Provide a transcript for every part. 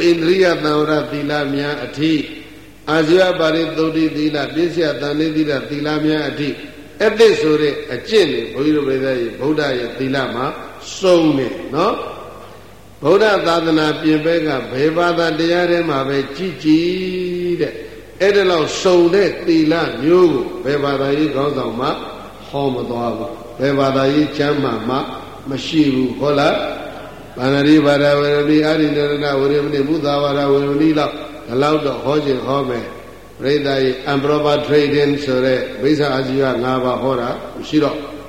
Indriya Thamara Thila Mya Ati Ajya Pari Thuti Thila Pisya Thani Thila Thila Mya Ati Eti Sore a Chin Buddha Thila Ma Sone no Buddha Dadana Pimbega Bevada Diare Mave Chichi Edelo Sone Thila New Bevada Gozama Home Dog Bevada Chama Ma Mashiru Hola Banari Vara Veroni Arinana Uremni Budavara Urinila, allowed the Hoji Home, Redai, Ambrova Trading Sore, Visa Azia Nava Hora, Shiro.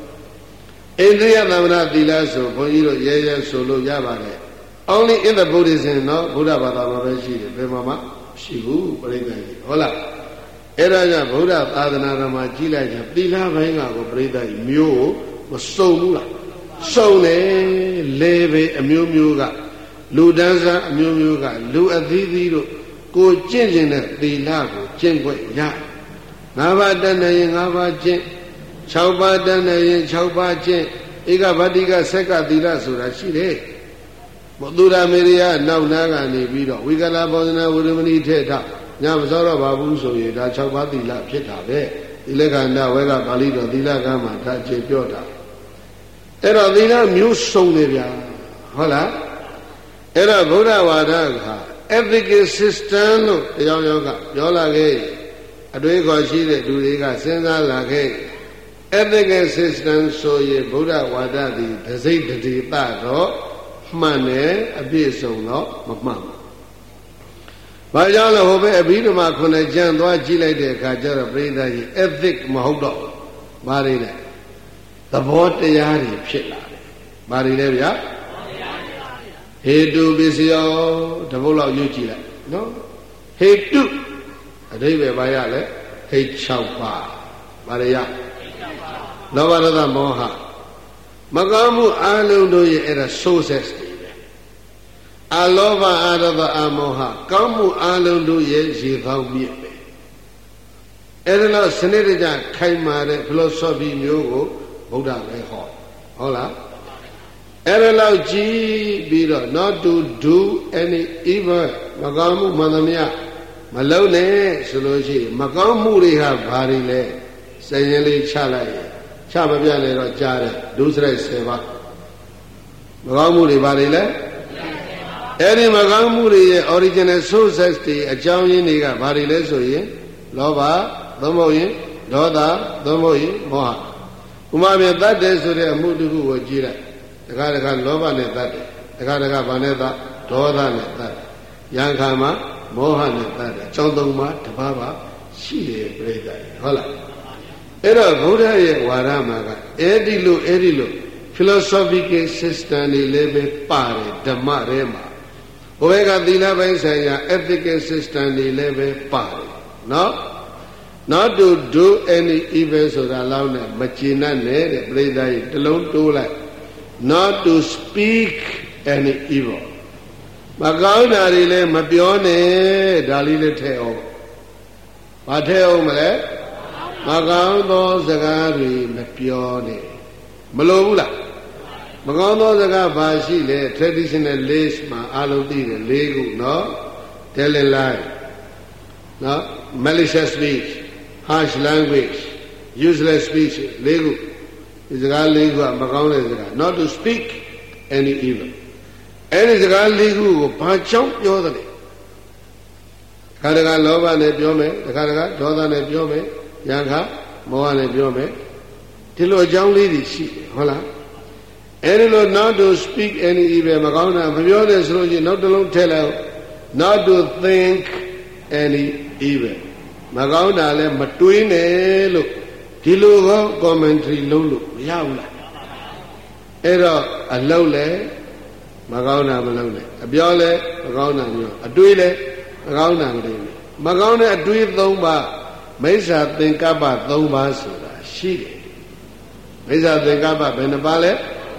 Indriya Namana Dilaso, Poiro, Yaya Solo Yavare. Only in the Buddhism, no Buddha Badama Shi, Bemama, Shivu, Redai, Hola. Eraja Buddha Adana Jila, Dila Vanga, Redai, Mu, was so mula. So ne leve a muga, Ludanza a muga, Lu Adido, go changing the lago, Chengue ya. Nava dana Nava Jen, Chauba dana Chauba Jen, Iga Vadiga Seka Dila Sura Shide. Modura Meria, now Naga Nibido, we got a Bodana Udamani Teta, Namazora Babu so ye, that Chauba Dila Pita, Ileganda, Vega Balido, Dila Gama, Tache Piota. Era Dina Muse Sonevia, Hola. Era Buddha Wadaga, ethic system, Yoga, Yola Gay, Adwego Chile, Dudiga, Senza Lage, ethic system, so ye Buddha Wadadi, the Zaydi Tato, Mane, a Biso, no, Mamma. Vajala Hobe, a Biduma Conajan, Chile de Kajara, Breda, ethic Mahodo, Marina. The water yari pshila. Marilevia? He do bisio, the vola uchila. No? He do. A day bayale, he chaupa. Maria. Novada moha. Magamu alundo ye era sources. Alova adava amoha. Kamu alundo ye zivau me. Erela Seneja Kaimare, philosophy Myogo. Buddha Leho. Hola. Erelo G Biro, not to do any evil. Magamu Madamia. Malone, Soloji. Magamu Riha Barile. Sayali Chalai. Chababiane Jare. Dusre Seva. Magamu Barile. Any Magamu original sources, a Jawiniga Barile Soye. Lova, Domoye, Doda, Domoye, Moha. Umami that day so they are moved to go Jira. The Karakan Lova net that, the Karaka Vaneta, Doda net that, Yankama, Mohan net that, Chondoma, Tababa, Shile, Breda, Hola. Era Buddha Waramaga, Edilu, philosophical system, lebe pare, Dama Rema. Ovega Dila Vaisaya, ethical system, lebe pare. No? Not to do any events or allow them, Machina ne, Breda, alone to like. Not to speak any evil. Magauna rile, Mapione, Dalile Teo. Mateo Male, Magando Zagari, Mapione. Malula. Magando Zagabashi, traditional lace, ma aludi, legu, no? Telling lie. No? Malicious speech. Harsh language, useless speech, legu, is a legu, not to speak any evil. And is a legu, Pacham Yodani. Karaga Lova ne Biome, the Karaga, Doda ne Biome, Yanka, Moa ne Biome, Tilo Jang Lady, she, hola. Any Lord not to speak any evil, Magana, Mabione Sloji, not to long tell, not to think any evil. Magauna le Matuine look, Tilugo commentary lulu, Yaula. Era a lowle, Magauna Malone, a Biole, Magauna, a Duile, Magauna, Magauna, a Dui Thomba, Mesa Thinkaba Thomba Sura, she. Mesa Thinkaba Benabale,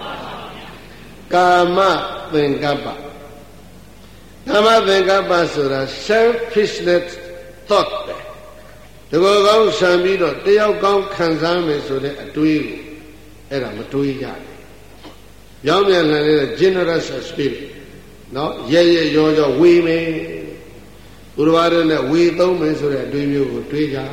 Kama Thinkaba. Kama Thinkaba Sura, selfishness thought. The go Samido, they are gone Kanzame so that a twig era Matuiga. Young and a generous spirit. နော်ရဲ့ရောဝေးမယ်သူတော်ဘာတွေနဲ့ဝေသုံးမယ်ဆိုတဲ့အတွေ့မျိုးကိုတွေးကြ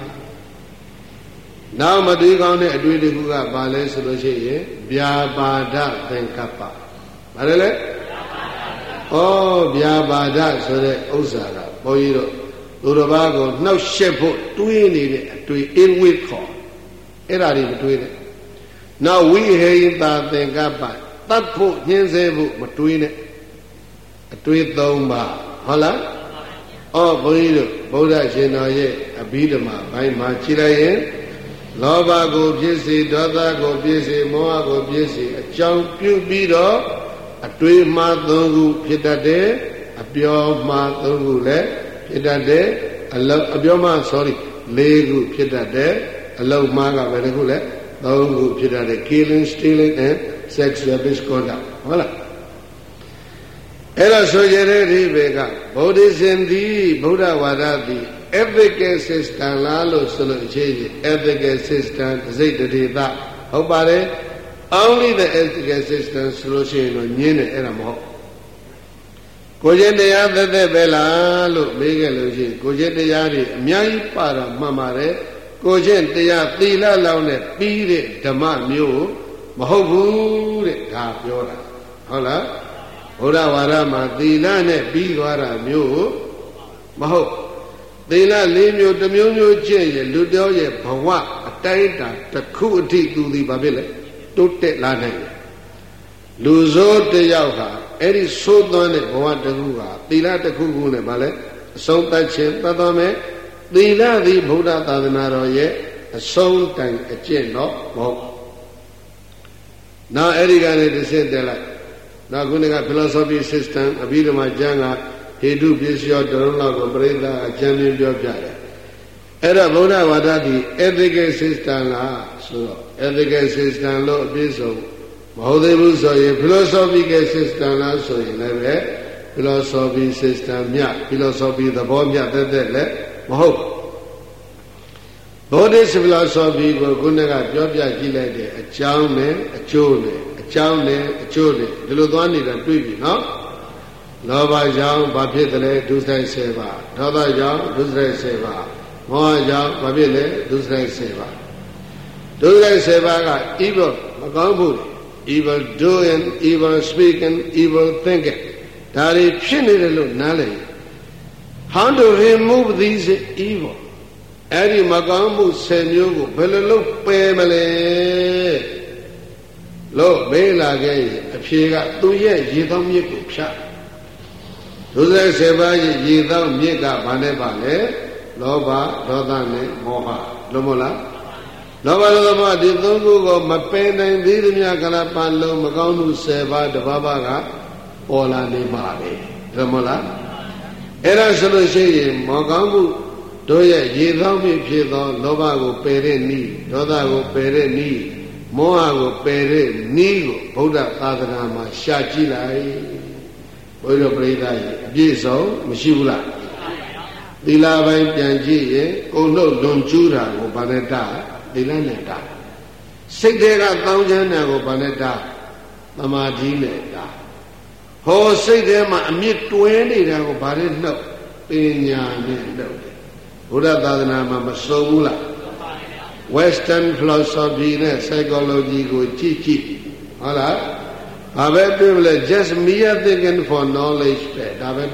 နောက်မတွေးကောင်းတဲ့အတွေ့တစ်ခုကဘာလဲဆိုလို့ရှိရင်ဗျာပါဒသင်္ကပ္ပဘာလဲလဲဩဗျာပါဒဆိုတဲ့ဥစ္စာကဘုန်းကြီးတို့သူတော်ဘာကိုနှောက်ရှက်ဖို့တွေးနေတဲ့အတွေ့အဝိခေါ်အဲ့ဒါတွေမတွေးနဲ့နောက်ဝိဟိတာသင်္ကပ္ပတတ်ဖို့ညှင်းဆဲဖို့မတွေးနဲ့အတွေး၃ပါးဟုတ်လားဘုန်းကြီးတို့ဗုဒ္ဓရှင်တော်ရဲ့အဘိဓမ္မာဘိုင်းမှာကြည့်လိုက်ရင်လောဘကိုဖြစ်စေဒေါသကိုဖြစ်စေမောဟကိုဖြစ်စေအကြောင်းပြုပြီးတော့အတွေးမှား၃ခုဖြစ်တတ်တယ်အပြောမှား၃ခုလည်းဖြစ်တတ်တယ်အပြောမှား sorry ၄ခုဖြစ်တတ်တယ်အလုံးမှားကဘယ်နှခုလဲ၃ခုဖြစ်တတ်တယ် killing stealing and sexual misconduct ဟုတ်လားအဲ့တော့ဆိုကြတဲ့ဒီဘေကဗုဒ္ဓဇင်သည်ဗုဒ္ဓဝါဒသည် ethical system လားလို့ဆိုလို့အခြေချင်း ethical system တစိတ်တရေသဟုတ်ပါတယ် only the ethical system ဆိုလို့ရှိရင်တော့ညင်းတယ်အဲ့ဒါမဟုတ်ကိုကျင့်တရားသက်ပဲလားလို့မေးခဲ့လို့ရှိရင်ကိုကျင့်တရားတွေအများကြီးပါတာမှန်ပါတယ်ကိုကျင့်တရားသီလလောက်နဲ့ပြီးတဲ့ဓမ္မမျိုးမဟုတ်ဘူးတဲ့ဒါပြောတာဟုတ်လားဘုရားဝါဒမှာသီလနဲ့ပြီးသွားတာမျိုးမဟုတ်သီလ၄မျိုးတစ်မျိုးမျိုးကျင့်ရင်လူတော်ရဲ့ဘဝအတိုင်းအတာတစ်ခုအထိသူသည်ဘာဖြစ်လဲတိုးတက်လာနိုင်တယ်လူစိုးတယောက်ဟာအဲ့ဒီသိုးသွန်းတဲ့ဘဝတစ်ခုဟာသီလတစ်ခုခုနဲ့ဗာလဲအဆုံးသတ်ခြင်းသတ်တော်မယ်သီလသည်ဗုဒ္ဓသာသနာတော်ရဲ့အဆုံးတိုင်အကျင့်တော့မဟုတ်နောက်အဲ့ဒီကနေတစ်ဆင့်တက်လိုက်နောက်ခုနက philosophy system အဘိဓမ္မာကျမ်းကဟေတုပစ္စယောတရုံလောက်ကိုပရိသတ်အကျမ်းပြပြောပြတယ်အဲ့တော့ဗုဒ္ဓဝါဒသည် ethical system လားဆိုတော့ ethical system လို့အပြည့်စုံမဟုတ်သေးဘူးဆိုရင် philosophical system လားဆိုရင်လည်းပဲ philosophy system မြ philosophy သဘောမြတဲ့လည်းမဟုတ် Buddhist philosophy ကိုခုနကပြောပြကြည့်လိုက်တဲ့အကြောင်းနဲ့အကျိုးနဲ့အကြောင်းနဲ့အကျိုးနဲ့ဒီလိုသွားနေတာတွေ့ပြီနော်လောဘကြောင့်ဘာဖြစ်တယ်လဲဒုစရိုက်7ပါးဒေါသကြောင့်ဒုစရိုက်7ပါးမောဟကြောင့်ဘာဖြစ်လဲဒုစရိုက်7ပါးဒုစရိုက်7ပါးက evil မကောင်းဘူး evil doing evil speaking evil thinking ဒါတွေဖြစ်နေတယ်လို့နားလည် how to remove these evil အဲ့ဒီမကောင်းမှု10မျိုးကိုဘယ်လိုလုပ်ပယ်မလဲလို့မေးလာခဲ့ရင်အဖြေကသူရဲ့ရေသောမြစ်ကိုဖြတ်ဒုစရိုက်7ပါးရဲ့ရေသောမြစ်ကဘာနဲ့ပါလဲလောဘဒေါသနဲ့မောဟလို့မဟုတ်လားလောဘဒေါသမောဟဒီသုံးခုကိုမပယ်နိုင်သေးသမျှကလပလုံးမကောင်းမှု10ပါးတစ်ပါးပါးကပေါ်လာနေမှာပဲဟုတ်မလားအဲ့ဒါဆိုလို့ရှိရင်မကောင်းမှုတို့ရဲ့ရေသောမြစ်ဖြစ်သောလောဘကိုပယ်တဲ့နည်းဒေါသကိုပယ်တဲ့နည်းမောဟကိုပယ်တဲ့နည်းကိုဗုဒ္ဓသာသနာမှာရှာကြည့်လိုက်ဘုရားပရိသတ်ကြီးအပြည့်စုံမရှိဘူးလားသီလပိုင်းပြန်ကြည့်ရင်ကိုယ်နှုတ်လွန်ကျူးတာကိုဗာနဲ့တာသီလနဲ့တာစိတ်တွေကတောင်းချမ်းတာကိုဗာနဲ့တာသမာဓိနဲ့တာဟောစိတ်ထဲမှာအမြင့်တွဲနေတာကိုဗာနဲ့နှုတ်ပညာနဲ့နှုတ်ဘုရားသာသနာမှာမစုံဘူးလား Western philosophy နဲ့ psychology ကိုကြည့်ကြည့်ဟုတ်လားဘာပဲတွေ့မလဲ just mere thinking for knowledge ပဲဒါပဲ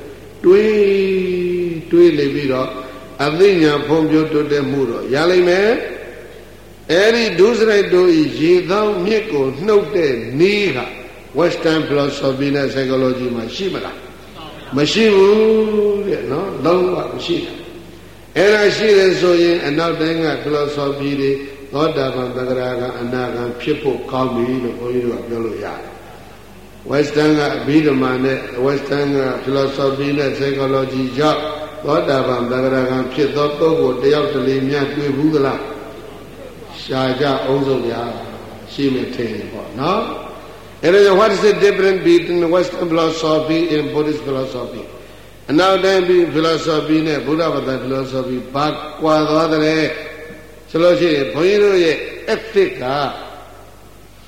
တွေးနေပြီးတော့အသိဉာဏ်ဖွံ့ဖြိုးတိုးတက်မှုတော့ရလိမ့်မယ်အဲ့ဒီဒုစရိုက်တို့ရေသောမြစ်ကိုနှုတ်တဲ့နည်းက Western philosophy နဲ့ psychology မှာရှိမလားမရှိဘူးတဲ့နော်လုံးဝမရှိဘူးအဲ့ဒါရှိတယ်ဆိုရင်အနောက်တိုင်းက philosophy တွေသောတာပန်သဂရာကအနာဂံဖြစ်ဖို့ကောင်းပြီလို့ဘုန်းကြီးတို့ကပြောလို့ရတယ်။ Western ကအဘိဓမ္မာနဲ့ Western က philosophy နဲ့ psychology ကြောင့်သောတာပန်သဂရာကံဖြစ်သောပုဂ္ဂိုလ်တယောက်တလေများတွေ့ဘူးသလား။ရှားကြအောင်ဆုံးရရှိမထင်ပေါ့နော်။ အဲ့ဒါ what is the difference between Western philosophy and Buddhist philosophy အနောက်တိုင်း philosophy နဲ့ဘုရားဘာသာ philosophy ဘာကွာသွားတယ်ဆိုလို့ရှိရင်ဘုန်းကြီးတို့ရဲ့ ethic က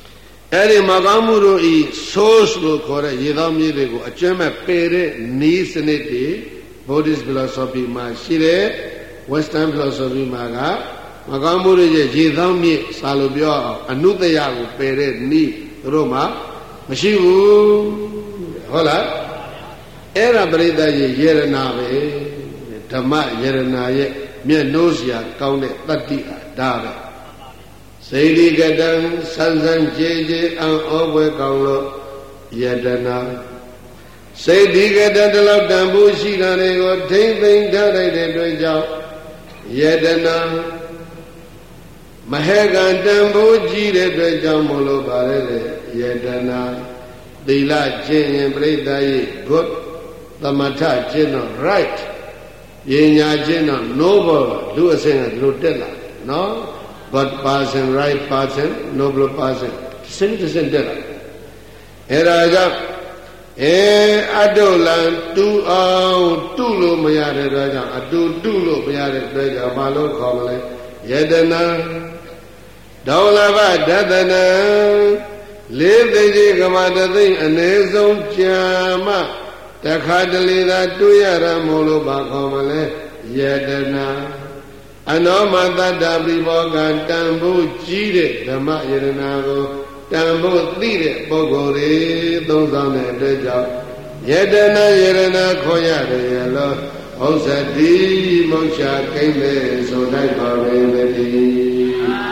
အဲ့ဒီမကောင်းမှုတို့ဤ source လို့ခေါ်တဲ့ရေသောမြေတွေကိုအကျွမ်းမဲ့ပယ်တဲ့နီးစနစ်တွေ Buddhist philosophy မှာရှိတယ် Western philosophy မှာကမကောင်းမှုတွေရဲ့ရေသောမြေစာလို့ပြောအောင်အနုတ္တယကိုပယ်တဲ့နီးသူတို့မှာမရှိဘူးဟုတ်လားအဲ့ဒါပရိသတ်ရဲ့ယေရနာပဲဓမ္မယေရနာရဲ့မျက်နှိုးစရာကောင်းတဲ့တတ္တိဟာဒါပဲစေတိကတံဆန်းဆန်းကြည်ကြည်အံ့ဩဖွယ်ကောင်းလို့ယတနာစေတိကတံတလောက်တန်ဖို့ရှိတာတွေကိုထိမ့်သိမ့်ထားလိုက်တဲ့အတွက်ကြောင့်ယတနာမဟေကံတန်ဖို့ကြီးတဲ့အတွက်ကြောင့်မလို့ပါလေယတနာသီလကျင့်ရင်ပြိတ္တာရဲ့ good သမထကျင့်တော့ right ပညာကျင့်တော့ noble လူအစဉ်ကဒီလိုတက်လာနော် good person right person noble person စဉ်တက်လာအဲ့ဒါကြောင့်အတုလံတူအောင်တူလို့မရတဲ့အတွက်ကြောင့်အတူတူလို့မရတဲ့အတွက်ကြောင့်ဘာလို့ခေါ်မလဲယတနာဒေါလဘဒသနာလေးသိကြီးကမတသိအ ਨੇ ဆုံးကြာမှတခါတလေသာတွေ့ရတာမို့လို့ဘာခေါ်မလဲယတနာအနောမတတ္တပရိဘောကတန်ဖို့ကြီးတဲ့ဓမ္မယတနာကိုတန်ဖို့သိတဲ့ပုဂ္ဂိုလ်တွေသုံးဆောင်တဲ့အတွက်ကြောင့်ယတနာယတနာခေါ်ရတယ်ရလို့ဥစ္စာတိမုတ်ချကိမ့်လေဆိုတိုက်ပါပဲတည်း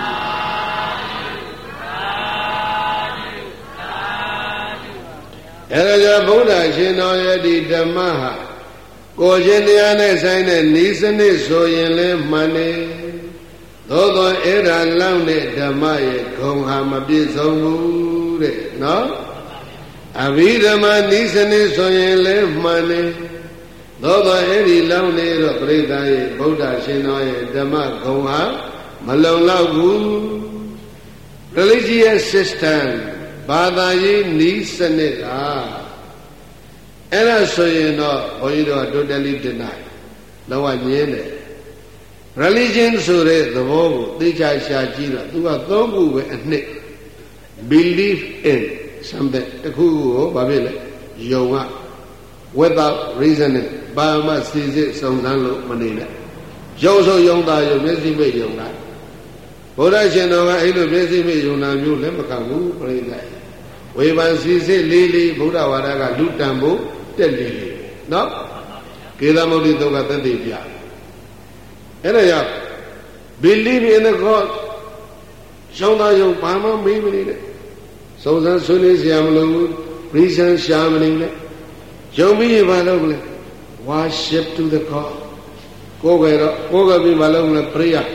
အဲ့ဒါကြောင့်ဗုဒ္ဓရှင်တော်ရဲ့ဒီဓမ္မဟာကိုယ်ချင်းတရားနဲ့ဆိုင်တဲ့ဤစနစ်ဆိုရင်လည်းမှန်တယ်သို့သောအဲ့ဒါလောက်တဲ့ဓမ္မရဲ့ဂုဏ်ဟာမပြည့်စုံဘူးတဲ့နော်အဘိဓမ္မာဤစနစ်ဆိုရင်လည်းမှန်တယ်သို့သောအဲ့ဒီလောက်နေတော့ပြိဿရဲ့ဗုဒ္ဓရှင်တော်ရဲ့ဓမ္မဂုဏ်ဟာမလုံလောက်ဘူး religious system ဘာသာရေးဤစနစ်ကအဲ့ဒါဆိုရင်တော့ဘုန်းကြီးတို့က totally deny လောကညင်းတယ် religion ဆိုတဲ့သဘောကိုသိချာရှာကြည့်တော့သူကသုံးခုပဲအနှစ် believe in something တခုခုကိုဘာဖြစ်လဲယုံက without reasoning ဘာမှစီစစ်စုံစမ်းလို့မနေနဲ့ယုံဆိုယုံတာယုံမျက်စိမိတ်ယုံတာဘုရားရှင်တော်ကအဲ့လိုမျက်စိမိတ်ယုံတာမျိုးလည်းမကဘူးပြိဿဝေဖန်စီစစ်လေးလေးဗုဒ္ဓဝါဒကလူတန်ဖို့တက်လေးလေးနော်ကေသမုဒ္ဒိတုတ်ကသက်သေပြအဲ့ဒါကြောင့် believe in the God ရှောင်းသားယုံဘာမှမေးမနေနဲ့စုံစမ်းဆွေးနွေးစရာမလိုဘူး reason ရှာမနေနဲ့ယုံပြီးရင်ဘာလုပ်မလဲ worship to the God ကိုယ်ကပြီးဘာလုပ်မလဲ prayer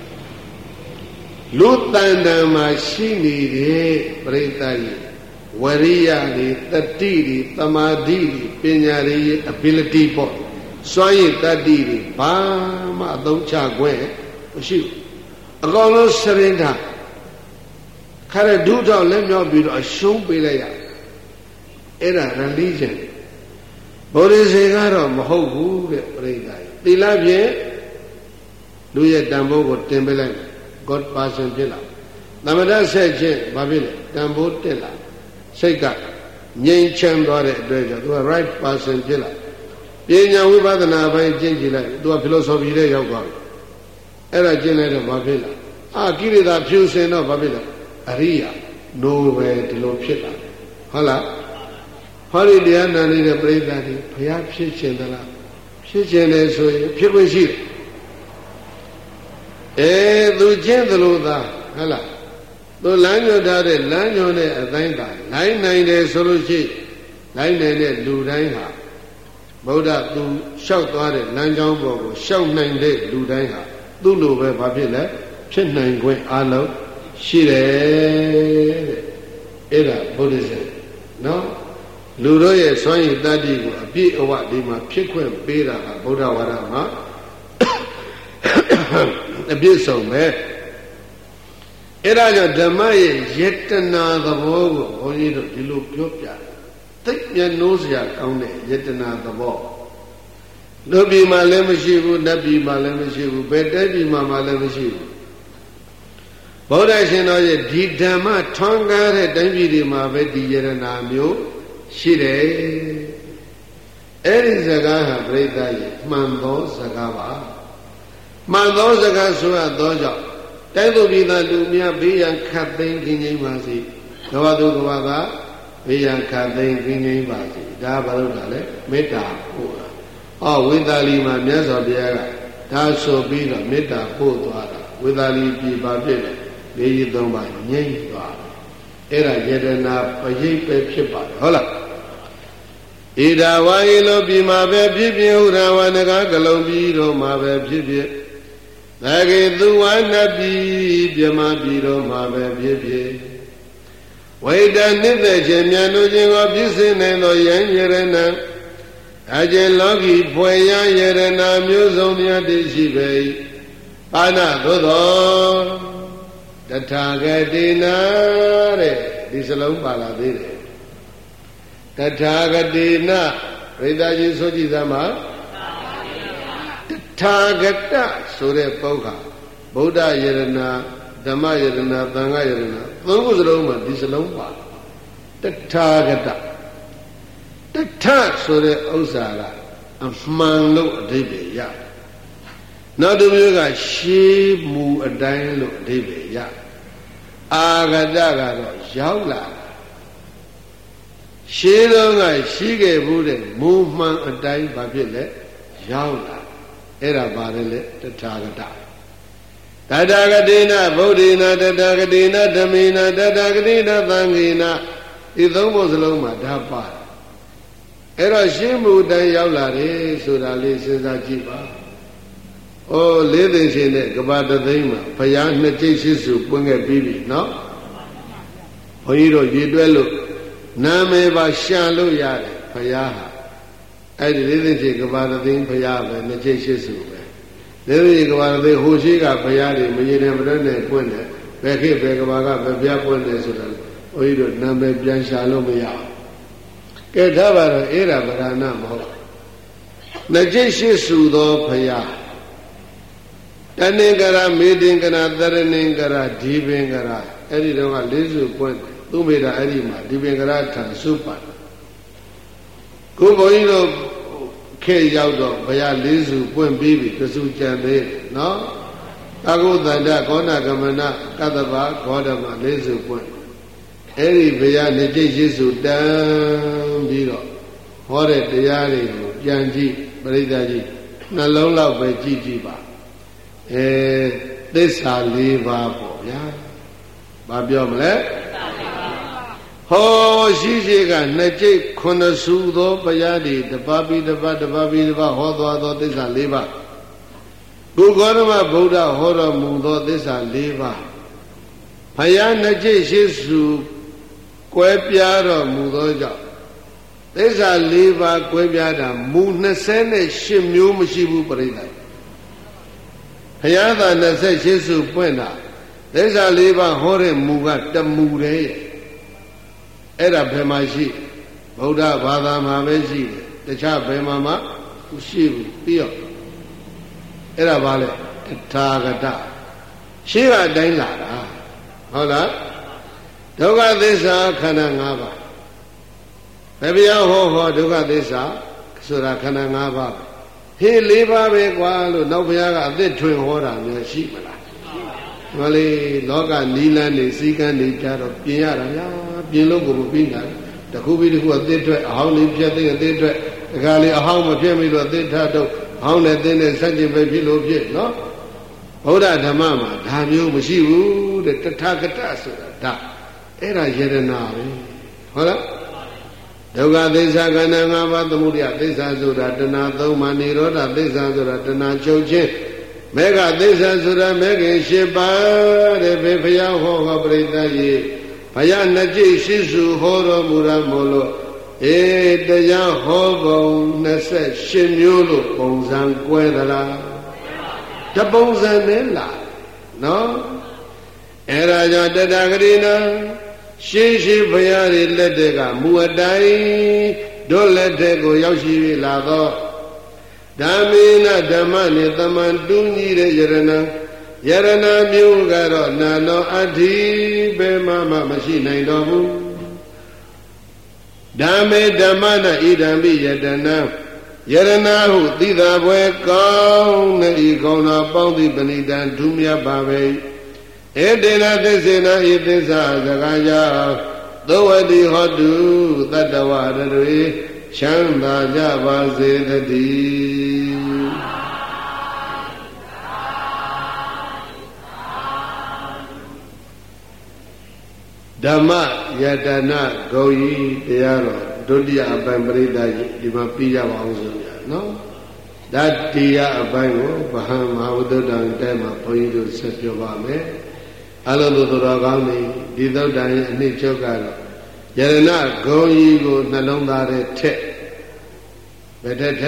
လူတန်တန်မှာရှိနေတဲ့ပရိသတ်ကြီးဝရိယတွေတတိတွေသမာဓိတွေပညာတွေ ability ပေါ့စွမ်းရည်တတိတွေဘာမှအသုံးချခွင့်မရှိဘူးအကောင်လုံးစရင်တာခါရဒုထောက်လက်မြောက်ပြီးတော့အရှုံးပေးလိုက်ရအဲ့ဒါ religion ဗုဒ္ဓဆင်ကတော့မဟုတ်ဘူးတဲ့ပြိဿာကြီးသီလဖြင့်လူရဲ့တန်ဖိုးကိုတင်ပေးလိုက် God person ဖြစ်လာသမထဆက်ချင်းဘာဖြစ်လဲတန်ဖိုးတက်လာစိတ်ကငြိမ်ချမ်းသွားတဲ့အတွက်ကြောင့်သူက right person ဖြစ်လာပညာဝိပဿနာပိုင်းကျင့်ကြည့်လိုက်သူက philosophy ထဲရောက်သွားပြီအဲ့ဒါကျင့်လိုက်တော့ဘာဖြစ်လာကိရိတာဖြူစင်တော့ဘာဖြစ်လဲအရိယာနိုးပဲဒီလိုဖြစ်လာဟုတ်လားဟောဒီတရားနာနေတဲ့ပရိသတ်တွေဘုရားဖြစ်ခြင်းသလားဖြစ်ခြင်းလေဆိုရင်ဖြစ်ခွင့်ရှိတယ်သူကျင့်သလိုသာဟုတ်လားသူလမ်းညွှန်ထားတဲ့လမ်းညွှန်တဲ့အတိုင်းသာနိုင်နိုင်တယ်ဆိုလို့ရှိနိုင်နိုင်တဲ့လူတိုင်းဟာဗုဒ္ဓသူလျှောက်သွားတဲ့လမ်းကြောင်းပေါ်ကိုလျှောက်နိုင်တဲ့လူတိုင်းဟာသူ့လိုပဲဘာဖြစ်လဲဖြစ်နိုင်ခွင့်အလုံးရှိတယ်တဲ့အဲ့ဒါဗုဒ္ဓဆရာနော်လူတို့ရဲ့စွမ်းရည်တတ္တိကိုအပြည့်အဝဒီမှာဖြစ်ခွင့်ပေးတာကဗုဒ္ဓဝါဒမှာအပြည့်စုံပဲအဲ့ဒါကြောင့်ဓမ္မရဲ့ယတနာသဘောကိုဘုန်းကြီးတို့ဒီလိုပြောပြတယ်သိမျက်နှိုးစရာကောင်းတဲ့ယတနာသဘောလူပြည်မှာလည်းမရှိဘူးနတ်ပြည်မှာလည်းမရှိဘူးဘယ်တဲပြည်မှာလည်းမရှိဘူးဘဗုဒ္ဓရှင်တော်ရဲ့ဒီဓမ္မထွန်းကားတဲ့တိုင်းပြည်တွေမှာပဲဒီယရနာမျိုးရှိတယ်အဲ့ဒီစကားဟာပြိဿရဲ့မှန်သောစကားပါမှန်သောစကားဆိုရသောကြောင့်တိုင်းသူပြည်သားလူများဘေးရန်ခတ်သိမ်းခြင်းငြိမ်းပါစေကဘာသူကဘာသာဘေးရန်ခတ်သိမ်းခြင်းငြိမ်းပါစေဒါဘာလို့လဲမေတ္တာပို့တာဝေသာလီမှာမြတ်စွာဘုရားကဒါဆိုပြီးတော့မေတ္တာပို့သွားတာဝေသာလီပြည်ပါပြည့်တယ်၄ကြီး၃ပါးငြိမ်းသွားတယ်အဲ့ဒါယတနာပရိတ်ပဲဖြစ်ပါတယ်ဟုတ်လားဣဒဝါယေလိုပြည်မှာပဲဖြစ်ဖြစ်ဥရဝနဂကလုံးပြည်တို့မှာပဲဖြစ်ဖြစ်သကေသူဝနပြည်ပြမပြည်တို့မှာပဲဖြစ်ဖြစ်ဝိတနိတ္တခြင်းမြန်လို့ခြင်းကိုဖြစ်စေနိုင်သောယံယရဏအကျေလောကီဖွယ်ရယရဏမျိုးစုံများတည်ရှိပေပါဏသို့သောတထာဂတိနာတဲ့ဒီစလုံးပါလာသေးတယ်တထာဂတိနာပြိဿကြီးဆိုကြည့်သမှာတထာဂတဆိုတဲ့ပုဂ္ဂိုလ်ဗုဒ္ဓယရဏဓမ္မယရဏသံဃာယရဏသုံးခုစလုံးမှာဒီစလုံးပါတထာဂတတထဆိုတဲ့ဥစ္စာကအမှန်လို့အဓိပ္ပာယ်ရနောက်တစ်မျိုးကရှေးမူအတိုင်းလို့အဓိပ္ပာယ်ရအာဂတကတော့ရောက်လာရှေးတော့ကရှိခဲ့ဘူးတဲ့မူမှန်အတိုင်းဘာဖြစ်လဲရောက်လာအဲ့ဒါပါတယ်လေတထာဂတတထာဂတိနာဗုဒ္ဓေနာတထာဂတိနာဓမ္မေနာတထာဂတိနာသံဃေနာဒီသုံးဖို့စလုံးမှာဒါပါတယ်အဲ့တော့ရှင်းမှုတန်ရောက်လာတယ်ဆိုတာလေးစဉ်းစားကြည့်ပါ။အိုးလေးသိန်းရှင်နဲ့ကဘာတသိန်းမှာဘုရားနှစ်ကျိတ်ရှိစုပွင့်ခဲ့ပြီးပြီနော်။ဘုန်းကြီးတို့ရည်တွဲလို့နာမည်ပါရှာလို့ရတယ်ဘုရားဟာအဲ့ဒီလေးသိန်းရှင်ကဘာတသိန်းဘုရားပဲနှစ်ကျိတ်ရှိစုပဲ။လေးသိန်းကဘာတသိန်းဟိုရှိကဘုရားတွေမရေတယ်မတွက်နဲ့ပွင့်တယ်ဘယ်ခေတ်ဘယ်ကဘာကဘယ်ဘုရားပွင့်တယ်ဆိုတာဘုန်းကြီးတို့နာမည်ပြန်ရှာလို့မရဘူး။ကဲထားပါတော့ဧရဗရဏမဟုတ်နှစ်ကျိတ်ရှိစုသောဘုရားတဏင်္ဂရမေတင်္ဂရသရဏင်္ဂရဒီပင်္ဂရအဲ့ဒီတော့ကလေးစုပွင့်သူမေတာအဲ့ဒီမှာဒီပင်္ဂရထံစုပါကိုဘုန်းကြီးတို့ခေရောက်တော့ဘုရားလေးစုပွင့်ပြီးပြီတစုကြံသေးနော်အကုသန္တခောဏကမနကတ္တဗဂေါတမလေးစုပွင့်အဲ့ဒီဘုရားနှစ်ကျိတ်ရှိစုတန်းပြီးတော့ဟောတဲ့တရားတွေကိုပြန်ကြည့်ပရိသတ်ကြီးနှလုံးလောက်ပဲကြည့်ကြည့်ပါသစ္စာ၄ပါးပေါ့ဗျာဘာပြောမလဲဟောရှိကနှစ်ကျိတ်ခုနှစ်စုသောဘုရားတွေတပါးပြီးတပါးတပါးပြီးတပါးဟောသွားသောသစ္စာ၄ပါးကိုဂေါတမဗုဒ္ဓဟောတော်မူသောသစ္စာ၄ပါးဘုရားနှစ်ကျိတ်ရှိစုကွဲပြားတော်မူသောကြောင့်သစ္စာ၄ပါးကွဲပြားတာမူ28မျိုးမရှိဘူးပြိဿဘုရားသာ28စုပွင့်တာသစ္စာ၄ပါးဟောတဲ့မူကတမူတည်းအဲ့ဒါဘယ်မှာရှိဗုဒ္ဓဘာသာမှာပဲရှိတယ်တခြားဘယ်မှာမှမရှိဘူးပြီးတော့အဲ့ဒါဘာလဲတထာဂတရှိကအတိုင်းလာတာဟုတ်လားဒုက္ခသစ္စာခန္ဓာ၅ပါးဘယ်ဘုရားဟောဒုက္ခသစ္စာဆိုတာခန္ဓာ၅ပါးဟေး၄ပါးပဲကွာလို့နောက်ဘုရားကအသစ်ထွင်ဟောတာမျိုးရှိမလားမလေးလောကနီလန်းနေစည်းကမ်းနေကြတော့ပြင်ရတာများပြင်လို့ကိုမပြီးနိုင်တခုပြီးတခုအသစ်ထွက်အဟောင်းလေးပြတ်သိအသစ်ထွက်တခါလေအဟောင်းမပြတ်မိလို့အသစ်ထတော့ဟောင်းနဲ့သင်းနဲ့ဆက်ကျင်ပဲဖြစ်လို့ဖြစ်နော်ဗုဒ္ဓဓမ္မမှာဒါမျိုးမရှိဘူးတဲ့တထာဂတဆိုတာဒါအဲ့ဒါယရနာပဲဟုတ်လားဒုက္ခသစ္စာခန္ဓာ၅ပါးသမုဒယသစ္စာဆိုတာတဏှာ၃ပါးနိရောဓသစ္စာဆိုတာတဏှာချုပ်ခြင်းမေဃသစ္စာဆိုတာမေခင်၈ပါးတဲ့ဘေဖျားဟောပရိသတ်ကြီးဘုရားနှစ်ကျိတ်ရှိစုဟောတော်မူရမို့လို့တရားဟောပုံ28မျိုးလို့ပုံစံကွဲသလားတပုံစံနဲ့လားနော်အဲ့ဒါကြောင့်တတဂရိနာရှိဘုရားရဲ့လက်တဲ့ကမူအတိုင်းတို့လက်တဲ့ကိုရောက်ရှိလာသောဓမ္မေနဓမ္မနဲ့တမန်တူးညီတဲ့ယရဏယရဏမျိုးကတော့နာနောအဋ္ဌိဘယ်မှမရှိနိုင်တော့ဘူးဓမ္မေဓမ္မနာဣဒံပိယတနာယရဏဟုသိသာပွဲကောင်းတဲ့ဤကောင်းသောပေါင်းသည့်ပဏိတံဒုမြတ်ပါပဲဧတေနသစ္စေနဤသစ္စာစကားကြောင့်သောဝတိဟောတုတတ္တဝရတွေချမ်းသာကြပါစေတည်းဓမ္မယတနာဂုံကြီးတရားတော်ဒုတိယအပိုင်းပရိသတ်ကြီးဒီမှာပြရပါအောင်ဆိုရနော်ဒါတရားအပိုင်းကိုဗဟံမဟာဝတ္တံတဲမှာဘုန်းကြီးတို့ဆက်ပြောပါမယ်အလုံးစုံတော်ကောင်းနေဒီသုတ်တန်ရဲ့အနှစ်ချုပ်ကတော့ယရဏဂုံကြီးကိုနှလုံးသားထဲထက်ဘယ်ထက်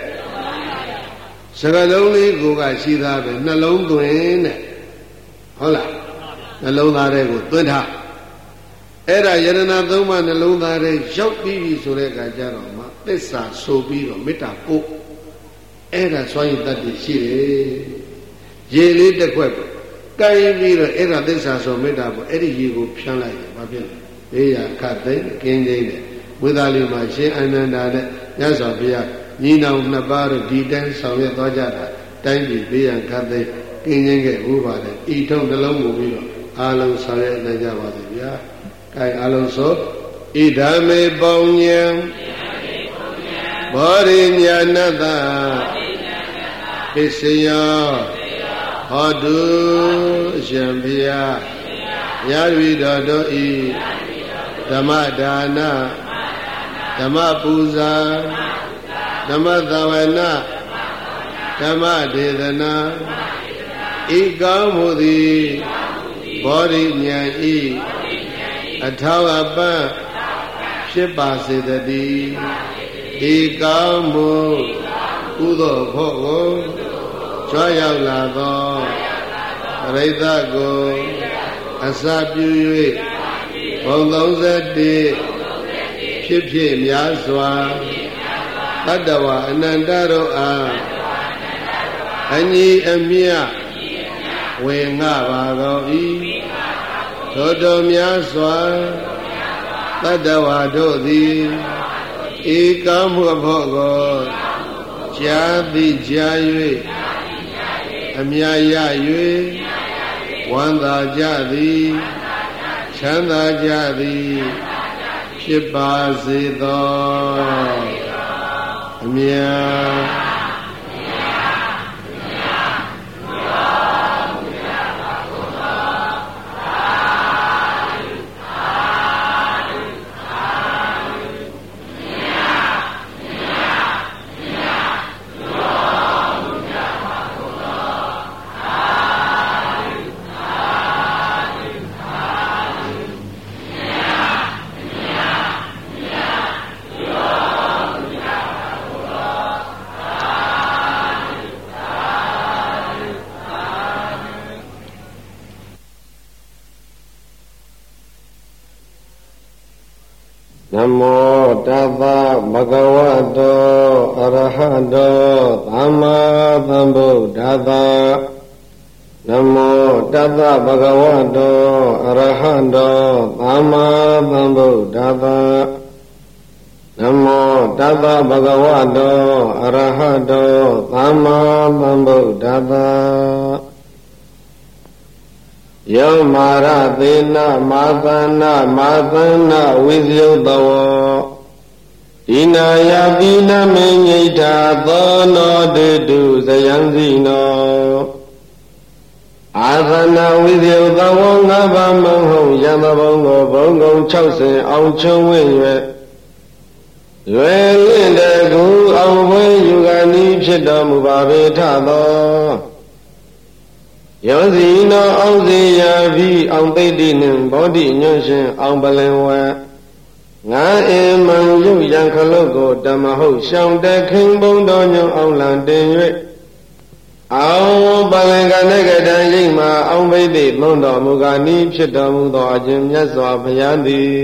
စကလုံးလေးကိုကရှိသားပဲနှလုံးသွင်းတဲ့ဟုတ်လားနှလုံးသားထဲကိုသွင်းထားအဲ့ဒါယရဏသုံးပါးနှလုံးသားထဲရောက်ပြီးပြီဆိုတဲ့အခါကျတော့မှသစ္စာဆိုပြီးတော့မေတ္တာပို့အဲ့ဒါစွန့်ရည်တတ်တည်ရှိတယ်ရေလေးတစ်ခွက်ကိုင်ပြီးတော့အဲ့ဒါသစ္စာဆိုမေတ္တာပို့အဲ့ဒီရေကိုဖြန်းလိုက်တယ်ဘာဖြစ်လဲဘေးရခတ်သိကင်းကျင်းတယ်ဝိသလီမှာရှင်အနန္ဒာနဲ့မြတ်စွာဘုရားညီနောင်နှစ်ပါးတို့ဒီတိုင်းဆောင်ရွက်သွားကြတာတိုင်းပြည်ဘေးရခတ်သိကင်းကျင်းခဲ့ဥပါတယ်ဤထုံနှလုံးမူပြီးတော့အာလုံးဆောင်ရွက်နိုင်ကြပါစေဗျာကိုင်အာလုံးဆိုဣဒာမေပေါဉ္ဉံဘောရိညာဏတပစ္စယောဟောတုအရှင်ဘုရားရပြီတော်တို့ဤဓမ္မဒါနဓမ္မပူဇာဓမ္မသဝနာဓမ္မဒေသနာဤကောင်းမှုသည်ဘောရိညာဤအထောက်အပံ့ဖြစ်ပါစေတည်းဤကောင်းမှုကုသိုလ်ဖို့ကိုကြွရောက်လာသောပရိသတ်ကိုအစပြု၍ဘုံ31ဖြစ်များစွာတတ္တဝအနန္တတို့အားအညီအမျှဝင်ငှပါကုန်၏ထိုတို့များစွာတတ္တဝတို့သည်ဧကမှုအဖို့ကိုကြားသိကြား၍အမြရ၍ဝမ်းသာကြသည်ချမ်းသာကြသည်ဖြစ်ပါစေသောအမြနမောတတ္တဗုဒ္ဓဝါတောအရဟတောသမ္မာသမ္ဗုဒ္ဓတ္တနမောတတ္တဗုဒ္ဓဝါတောအရဟတောသမ္မာသမ္ဗုဒ္ဓတ္တနမောတတ္တဗုဒ္ဓဝါတောအရဟတောသမ္မာသမ္ဗုဒ္ဓတ္တယောမာရသေနမာသနာမာသနာဝိဇယုတဝဣနာယပိနမေညိထာသောနောတေတုဇယံစီနောအာသနာဝိဇယုတဝငါးပါးမဟုတ်ယံသဘုံကိုဘုံကုံ60အောင်ချုံဝင့်၍လွယ်လင့်တကူအောင်ဝဲယူကနီးဖြစ်တော်မူပါပေထသောယောဇီနောအောင်စေရာပြီးအောင်သိတိနှင့်ဘောဓိညွန့်ရှင်အောင်ပလင်ဝဲငါအင်မံရုပ်ရန်ခလုတ်ကိုဓမ္မဟုတ်ရှောင်းတခင်ဘုံတော်ညွန့်အောင်လံတင်၍အောင်ပလင်ကနကတံရိပ်မှာအောင်သိတိသွန်တော်မူကားနီးဖြစ်တော်မူသောအရှင်မြတ်စွာဘုရားသည်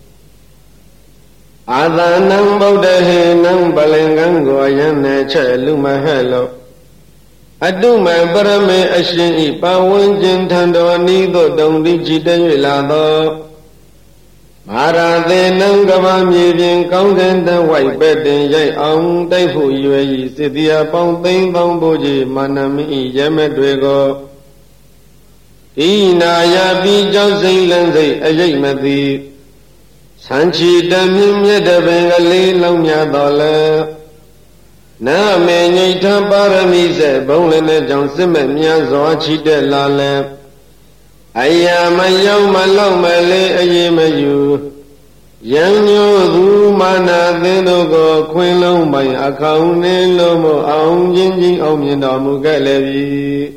အာသနံဗုဒ္ဓဟေနံပလင်ကံကိုယံနေချက်လူမဟဲ့လို့ Atuma Parame Ashin Pawanjin Tandoni Dong Dijita Lado Marade Nangama Mivin Kaungan the White Bed in Jay on Daifu Yui Sidia Ponting Bambuji Manami Yamedwego Ina Yabi Josin Lanzi Ajay Sanchi Damim Yada Bengali Lomya Dollar Na Menita Paramise Bolene Johnson Miazo Chide Lale Ayamayam Malomale Ayemayu Yanyo Rumana Denogo Quilom by account Lomo Aung Jinji Omyanamu Galevi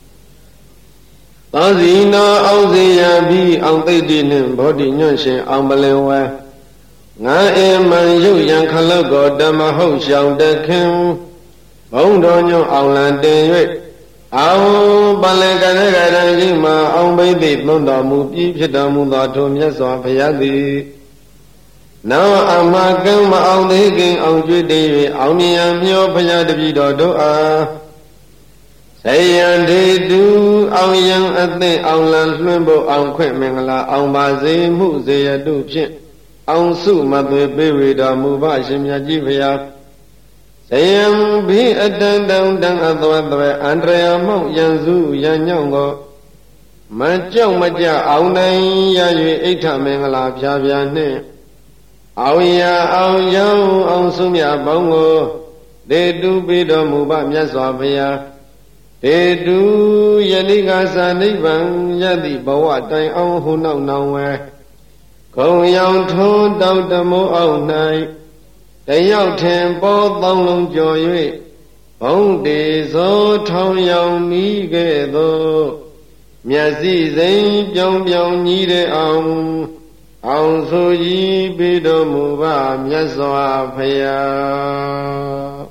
Azina Auzia B. Audidin Body Nushin Ambalewa Na Eman Yu Yang Kalago Damaho Shao De Kim Bondonyo Aulande Au Balegana Yima Aung Baby Mondamu Pipitamu Latum Yaswa Payadi Now Amakam Audegin Aujudi Aumiam Yo Payadi Doa Sayan de do Aung Yang at the Aulan Limbo Aung Quit Mangala Aung Bazi Muzea do Pit Aung Su Mother Birida Mubashim Yajivia Sayam be a down other Andrea Mount Yanzu Yanyango Majang Maja Aunai Yayu Eta Mangala Piaviane Auya Aung Yang Aung Sumya Bongo they do be the Mubam Yaswavia Edu Yanika Sanivan Yadi Bawa Dai Aung Hu Nowhere Kong Yang Tone Down the Mo Aung Nai They Yao Tempo Long Joy Bong De So Tong Yang Mige Do Miazi Zay Pyong Pyong Nide Aung So Yi Bido Muba Miaswa Paya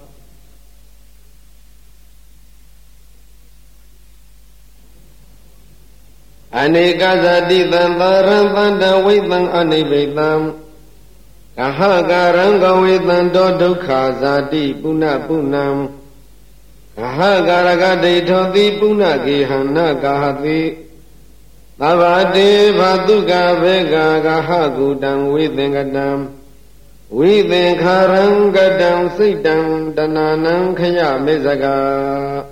Anekazadi Dandaran Danda Withan Anibetam Kahagaranga Withan Doduka Zadi Puna Punam Kahagaragade Todi Punagi Hana Gahati Tavade Vaduga Vega Gahagudam Withingadam Within Karangadam Sitam Dananam Kaya Mezaga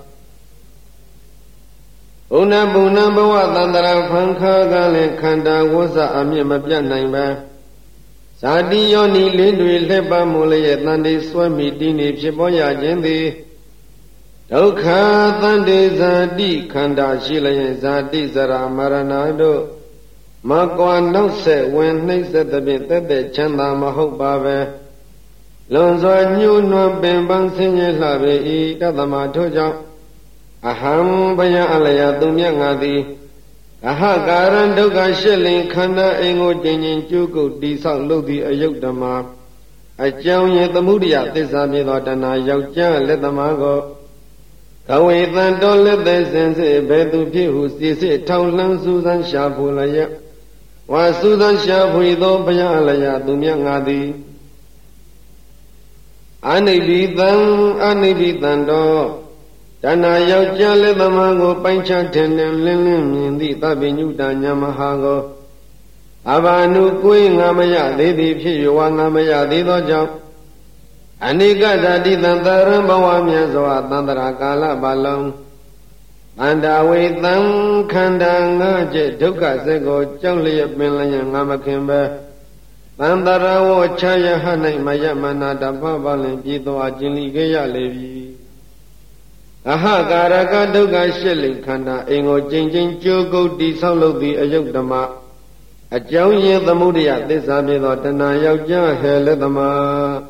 Una Buna Bawa Dandara Panka Gale Kanda Waza Amia Mabia Naima Sadi Yoni Lindwi Leba Mulaya Tandi Swami Dini Chiboya Jendi Doka Tandi Zadi Kanda Shilaya Zadi Zara Maranado Makwa no se when they said the bit that the Chanda Mahobave Lonzo knew no Bembang Senior Lave Kadama Toja Aham Baya Alaya Dumyangadi Aha Garan Doga Shilling Kana Engo Jinin Jugo Disa Lodi Ayukdama Ajaw the Mudia Tisami Dana Yauja let the Mago Kawe than don't let the sense Bedu Pihu sees it Taulan Susan Shapulaya Was Susan Shapuido Baya Alaya Dumyangadi Anibidan do Dana Yauja let the Mago Panchantin and Lilin the Tabinu Danyamahago Avanu Queen Amaya, Lady Piwanamaya, Dido Anika Dadi Dandarambawamia Zoa Dandarakala Balong and away them Kandanga Duka Sego, Jolly Milan Amakimba Dandarawo Chaya Hana Mayamana Dababal Jido Ajili Gaya Levi Aha Garaka Duga Shilling Kanda Ingo Jinjin Jogo Di Solo the Ayukdama A Jowie the Mudia, this Amido Dana Yauja Heledama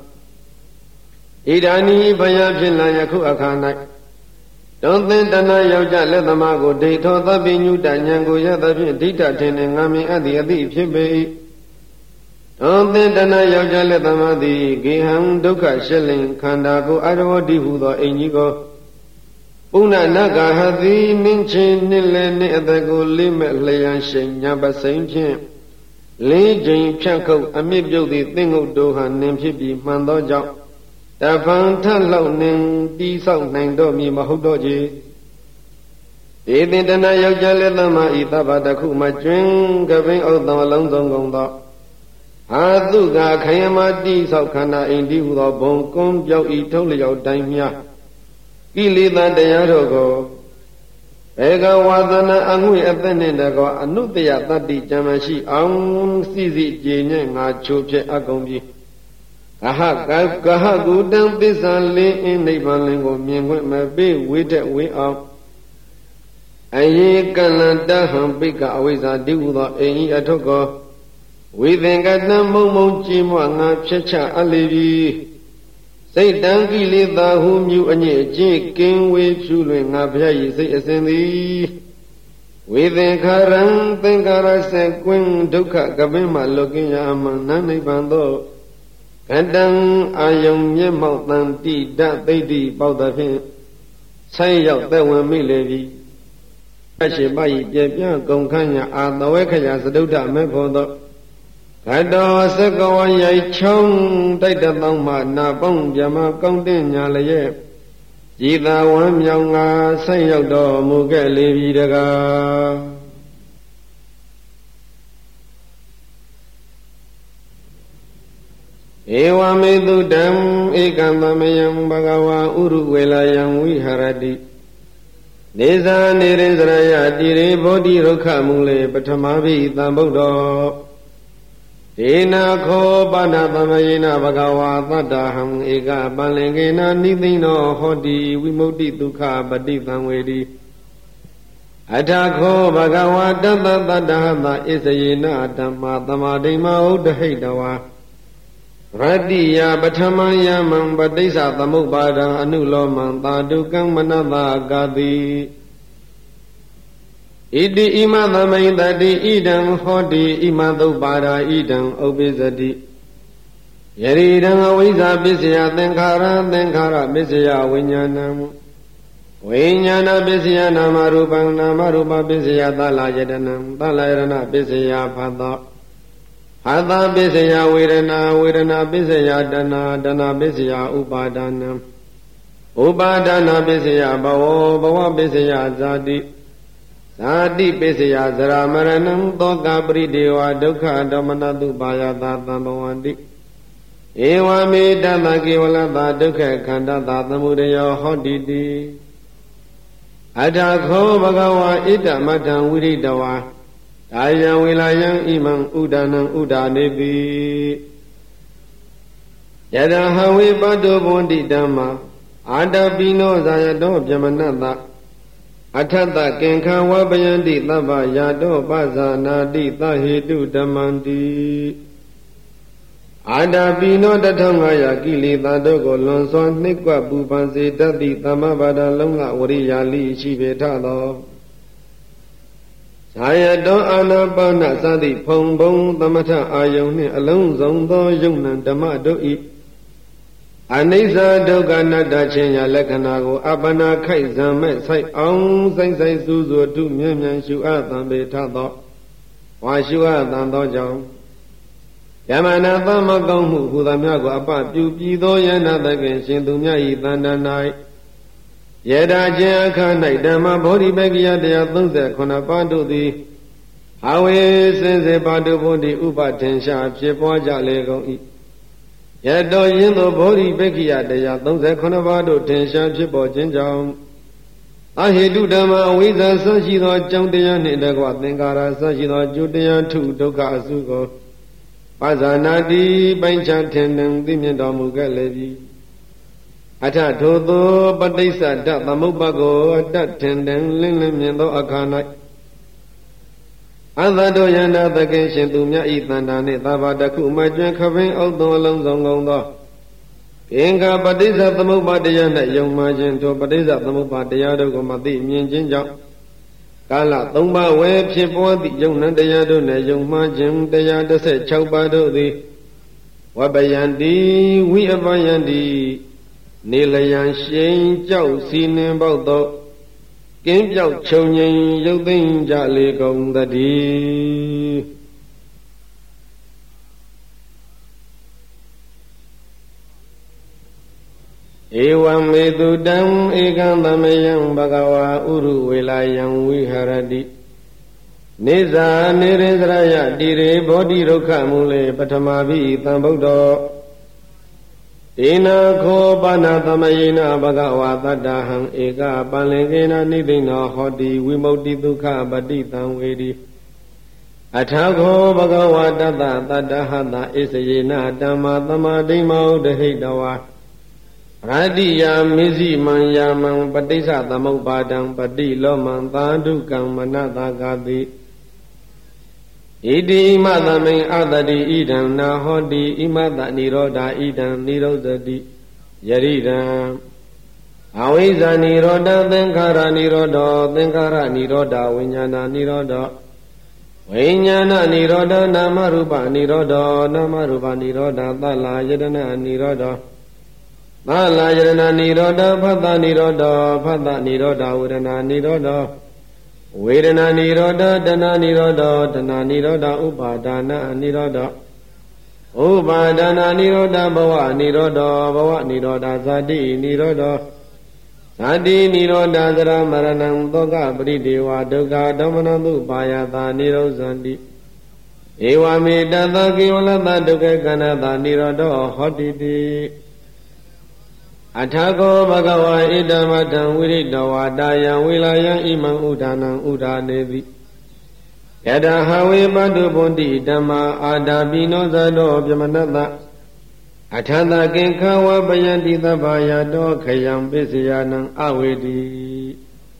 Idani Bayapila Yaku Akana Don't think Dana Yauja let the Mago Dato the Binu Danyango Yada Dita Tenengami at the Adi Pibe Don't think Dana Yauja let the Madi Giham Duka Shilling Kandago Ado Dihu the Inigo Una Naga Hadi Ninchin Nilene at the Go Limit Layan Shin Yaba Saint Jim Lee Jane Chanko Amibjo the thing of Dohan named Hippie Mandoja တဖန်ထလောက်နှင်တီးဆောက်နိုင်တော့မည်မဟုတ်တော့ကြီးဧသင်တနာယောက်ျားလက်သမဤသဗ္ဗတခုမကျွင်းကပိန်ဥဒ္ဒံအလုံးစုံကုန်သောအာသုကခယမတိဆောက်ခန္ဓာအိန္ဒိဟုသောဘုံကွန်းပြောက်ဤထုတ်လျောက်တိုင်းမြကိလေသာတရားတို့ကိုဘေကဝါသနာအငွေအသက်နှင့်တကောအနုတ္တယတတ္တိကြံမရှိအောင်စီစီကြည်ညက်ငါချိုးဖြစ်အကုန်ပြီဂဟကုတံသစ္စာလင်းအင်းနိဗ္ဗာန်လင်းကိုမြင်ခွင့်မပေးဝိတက်ဝေအောင်အယေကလန္တဟံပိကအဝိဇ္ဇာတိဟုသောအိဤအထုကောဝိသင်္ကတံမုံမုံကြည်မွငါဖြစ်ချအလေပြီစိတ်တံကိလေသာဟုမြူအညစ်အကြေးကင်းဝေးဖြူလွင်ငါဖျက်၏စိတ်အစဉ်သည်ဝေသင်္ခါရံသင်္ခါရဆက်ကွင်းဒုက္ခကပင်းမှလွတ်ကင်းရအမှန်နိဗ္ဗာန်သို့ကတံအာယုံမျက်မှောက်တန်တိဒသိတ္တိပေါသဖြင့်ဆိုင်ရောက်သက်ဝင်မိလေပြီအရှိမ၏ပြပြကုန်ခန့်ရအာသဝေခယသဒုဒ္ဓမေဖို့သောခတောသကဝရိုက်ချုံတိုက်တသောမှနာပေါင်းပြမကောင်းတဲ့ညာလျက်ကြည်သာဝမ်းမြောင်ငါဆိုင်ရောက်တော်မူခဲ့လေပြီတကားဧဝမေတုတံဧကံသမယံဘဂဝါဥရုဝေလာယံဝိဟရတိနေဇာနေရင်စရယတိရေဘောဓိရုခမူလေပထမဘိသံဗုဒ္ဓောဒေနာခောပဏသမယေနဘဂဝါသတ္တဟံဧကပလင်ကေနနိသိဏောဟောတိဝိမု ക്തി ဒုက္ခပฏิသံဝေတိအထခောဘဂဝါတတ္တတတ္တဟတဣစယေနဓမ္မသမာဓိမဥဒ္ဒဟိတဝါရတ္တိယပထမယမံပဋိစ္စသမုပ္ပါဒံအနုလောမံသာဓုကံမနတကာတိဣတိဣမသမိန်တတိဣဒံဟောတိဣမသုပ္ပါဒာဣဒံဥပ္ပိသတိယရိဒံအဝိဇ္ဇာပစ္စယသင်္ခါရသင်္ခါရပစ္စယဝိညာဏံဝိညာဏပစ္စယနာမရူပံနာမရူပပစ္စယသလယတနံသလယရဏပစ္စယဖတ်သောဟာသပစ္စယဝေဒနာဝေဒနာပစ္စယတဏတဏပစ္စယဥပါဒနံဥပါဒနာပစ္စယဘဝဘဝပစ္စယဇာတိဇာတိပစ္စယဇရာမရဏံသောကပရိဒေဝဒုက္ခဒေါမနတုပါယသာသံဘဝန္တိဧဝမေတ္တကေဝလသာဒုက္ခခန္ဓာသာသမုဒယောဟောတိတိအတ္တခောဘဂဝါဣတ္တမတ္တံဝိရိတဝါဒါယံဝေလာယံဣမံဥဒနံဥဒါနေတိယတဟဝေပတ္တောဘွန်တိဓမ္မာအာတပိနောဇာယတောပြမနတအထတကင်္ခဝပယန္တိသဗ္ဗယာတောပဇာနာတိသဟေတုဓမ္မန္တိအာတပိနော1500ကိလေသာတို့ကိုလွန်စွာနှိပ်ကွပ်ပူပန်စေတတ်သည့်သမ္မဘာဒလုံးလဝရိယာလိရှိပေထသောဇာယတောအာနာပါနသတိဖုံဘုံသမထအာယုန်နှင့်အလုံးစုံသောယုံနံဓမ္မတို့၏အနိစ္စဒုက္ခအနတ္တချင်းရာလက္ခဏာကိုအပ္ပနာခိုက်ဇံမဲ့ဆိုင်အောင်ဆိုင်ဆိုင်စူးစူထုမြဲမြံရှုအပ်သံပေထသောဝါရှုအပ်သံသောကြောင့်ယမနာသမကောင်းမှုဟူသည်များကိုအပပြုပြီးသောယန္တတကင်ရှင်သူများ၏တဏ္ဍာ၌ယထာခြင်းအခါ၌ဓမ္မဗောဓိပက္ခိယတရား38ပါးတို့သည်အဝေစင်စေပါတုဘုဒ္ဓဥပထင်ရှားဖြစ်ပွားကြလေကုန်၏ယတောယင်းသောဗောဓိပက္ခိယတရား38ပါးတို့ထင်ရှားဖြစ်ပေါ်ခြင်းကြောင့်အဟိတုဓမ္မအဝိဇ္ဇာဆွရှိသောအကြောင်းတရားနှင့်တကွသင်္ခါရဆွရှိသောအကျိုးတရားထုဒုက္ခအစုကိုပဇာနာတိပိုင်းခြားထင်ထင်သိမြင်တော်မူခဲ့လေပြီအထထိုသောပဋိစ္စဒသမုပ္ပါကိုအတထင်ထင်လင်းလင်းမြင်သောအခါ၌အသတ္တယန္တသကေရှင်သူမြတ်ဤတန်တာနှင့်သာဘာတခုမှကျွမ်းခပင်းအောက်သောအလုံးစုံကုန်သောအင်္ဂါပဋိစ္စသမုပ္ပါတရား၌ယုံမှခြင်းထိုပဋိစ္စသမုပ္ပါတရားတို့ကိုမသိမြင်ခြင်းကြောင့်ကာလ3ပါးဝယ်ဖြစ်ပေါ်သည့်ယုံနံတရားတို့နှင့်ယုံမှခြင်းတရား16ပါးတို့သည်ဝပယန္တိဝိအပယန္တိနေလျံရှိန်ကြောက်စီနှင်ပေါက်သောကင်းပြောက်ခြုံငိမ်ရုပ်သိမ်းကြလေကုန်သတည်း Evam edudam ekam tamayam bhagava uru velayam viharati Nisa nirezraya dire bodhi rukha mule patamabhi tambuddho Ena kho pana tamayena bhagava taddaham eka palengena nidina hoti vimukti dukkha patitam vedi Athakho bhagava tatta taddahata isayena dhamma tamadima uddhitawa Radiya misi manyamang patisa tamaupadang pati lomang tadukang manatagati Idi imadaming adadi idam nahodi imada niroda idam nirodati yaridam Awiza niroda tenkara niroda vinyana niroda Vinyana niroda namarupa niroda tala yadana niroda Mala yadana niroda phata niroda vedana niroda Vedana niroda dana niroda upadana niroda Upadana niroda bhava niroda zati niroda zara maranam toka paridewa dukkha dhammanam upayata nirodhanti Ewa me tata kevalata dukkha kanata niroda hotiti Athako bhagava idamatam viridava dayam vilayam imam udanam udaneti Yada hawe padu bondi dhamma adabino zado vyamanata Athanta kinkhawa bayanti tabhayato khayam pisyanan avedi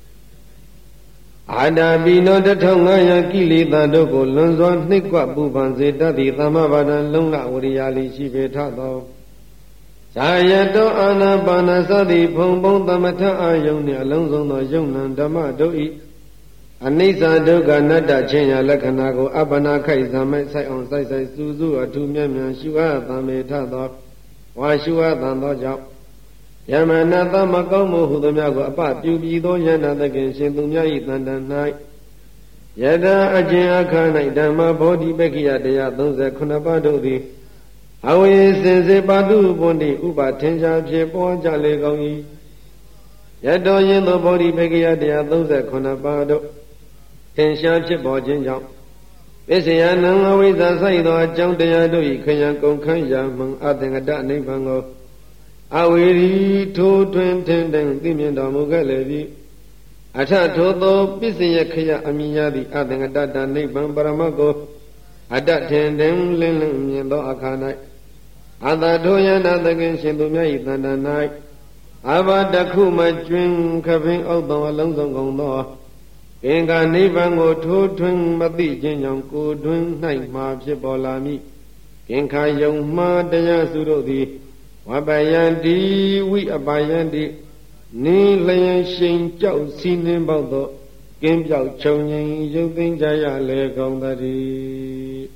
Adabino tathongaya kilita doko lunswa nikwa pupan setati thamavada lungla variyali shibethato Sayato anapana sati phong tamatha ayuni alonsong tho yungnan dhamma doi Anisa dukkha natta chinya lakhana ko apana khai samai sai on sai susu athu myan myan shuha thame thatho wa shuha than tho jaw Yamana thamma kaung mo hu thamya ko apa pyu pi tho yanda thakin shin tu mya yi tantan nai Yada ajin akha nai dhamma bodhi pekkiya taya 39 pa do thi Awe sense padu bondi upa tensha phit paw ja le kaung yi Yato yin tho bodhi pekkiya taya 39 pa do Tensha phit paw chin jaw Pisyanan avisa sai tho achaung taya do yi khayan kaung khan yamang athengata nibbang ko Aweri tho twin ten ten timyan tormu khet le pi Atha tho tho pisya khaya amiyadi athengata nibbang parama ko Atta ten ten lin myin tho akha nai Atha tho yana thakin shin tu mya yi tanta nai Ava takhu ma chwin khapin auk tho alonsong kaung tho Kinka nibbang ko tho twin mati chin jaung ko twin nai ma phit paw la mi Kinka yong ma taya su do thi Vapayanti vi apayanti Ni layan shin chao si nin bao tho Kim piao chong yin yuk tinh jaya le kaung tari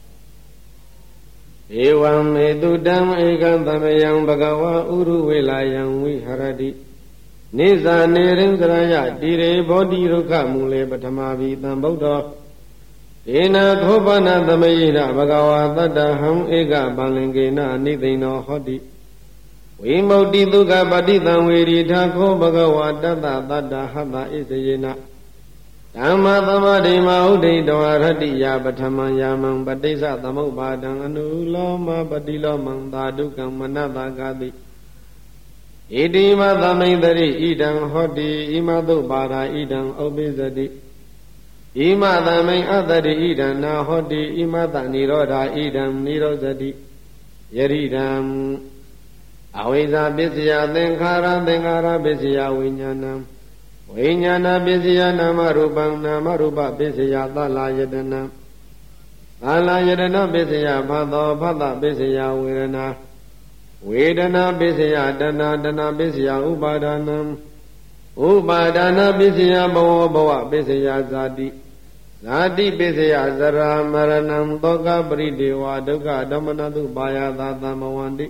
Evam edudam ekam tamayam bhagava uru velayam viharati Nisa nirenzraya dire bodhi rukha mule patamabhi tambuddho Ena khopana tamayena bhagava taddaham eka palengena nidino hoti Vimukti dukkha patitam vedi thakho bhagava tatta taddahata isayena Dhamma tamadima uddhitawa ratiya pathamam yamang patisa tamaupadang anuloma patilomang tadukkam manatagati Iti matamaitari idang hoti imadu para idang obisati Imadamai adari idang na hoti imata niroda idang nirodati Yaridam Avisa pisya tenkhara pisya vinyanam Vinyana pisya namarupa pisya tala yadana pisya phata pisya vedana Vedana pisya dana pisya upadana pisya bhava pisya zati pisya zara maranam toka paridewa dukkha dhammanam upayata tamavanti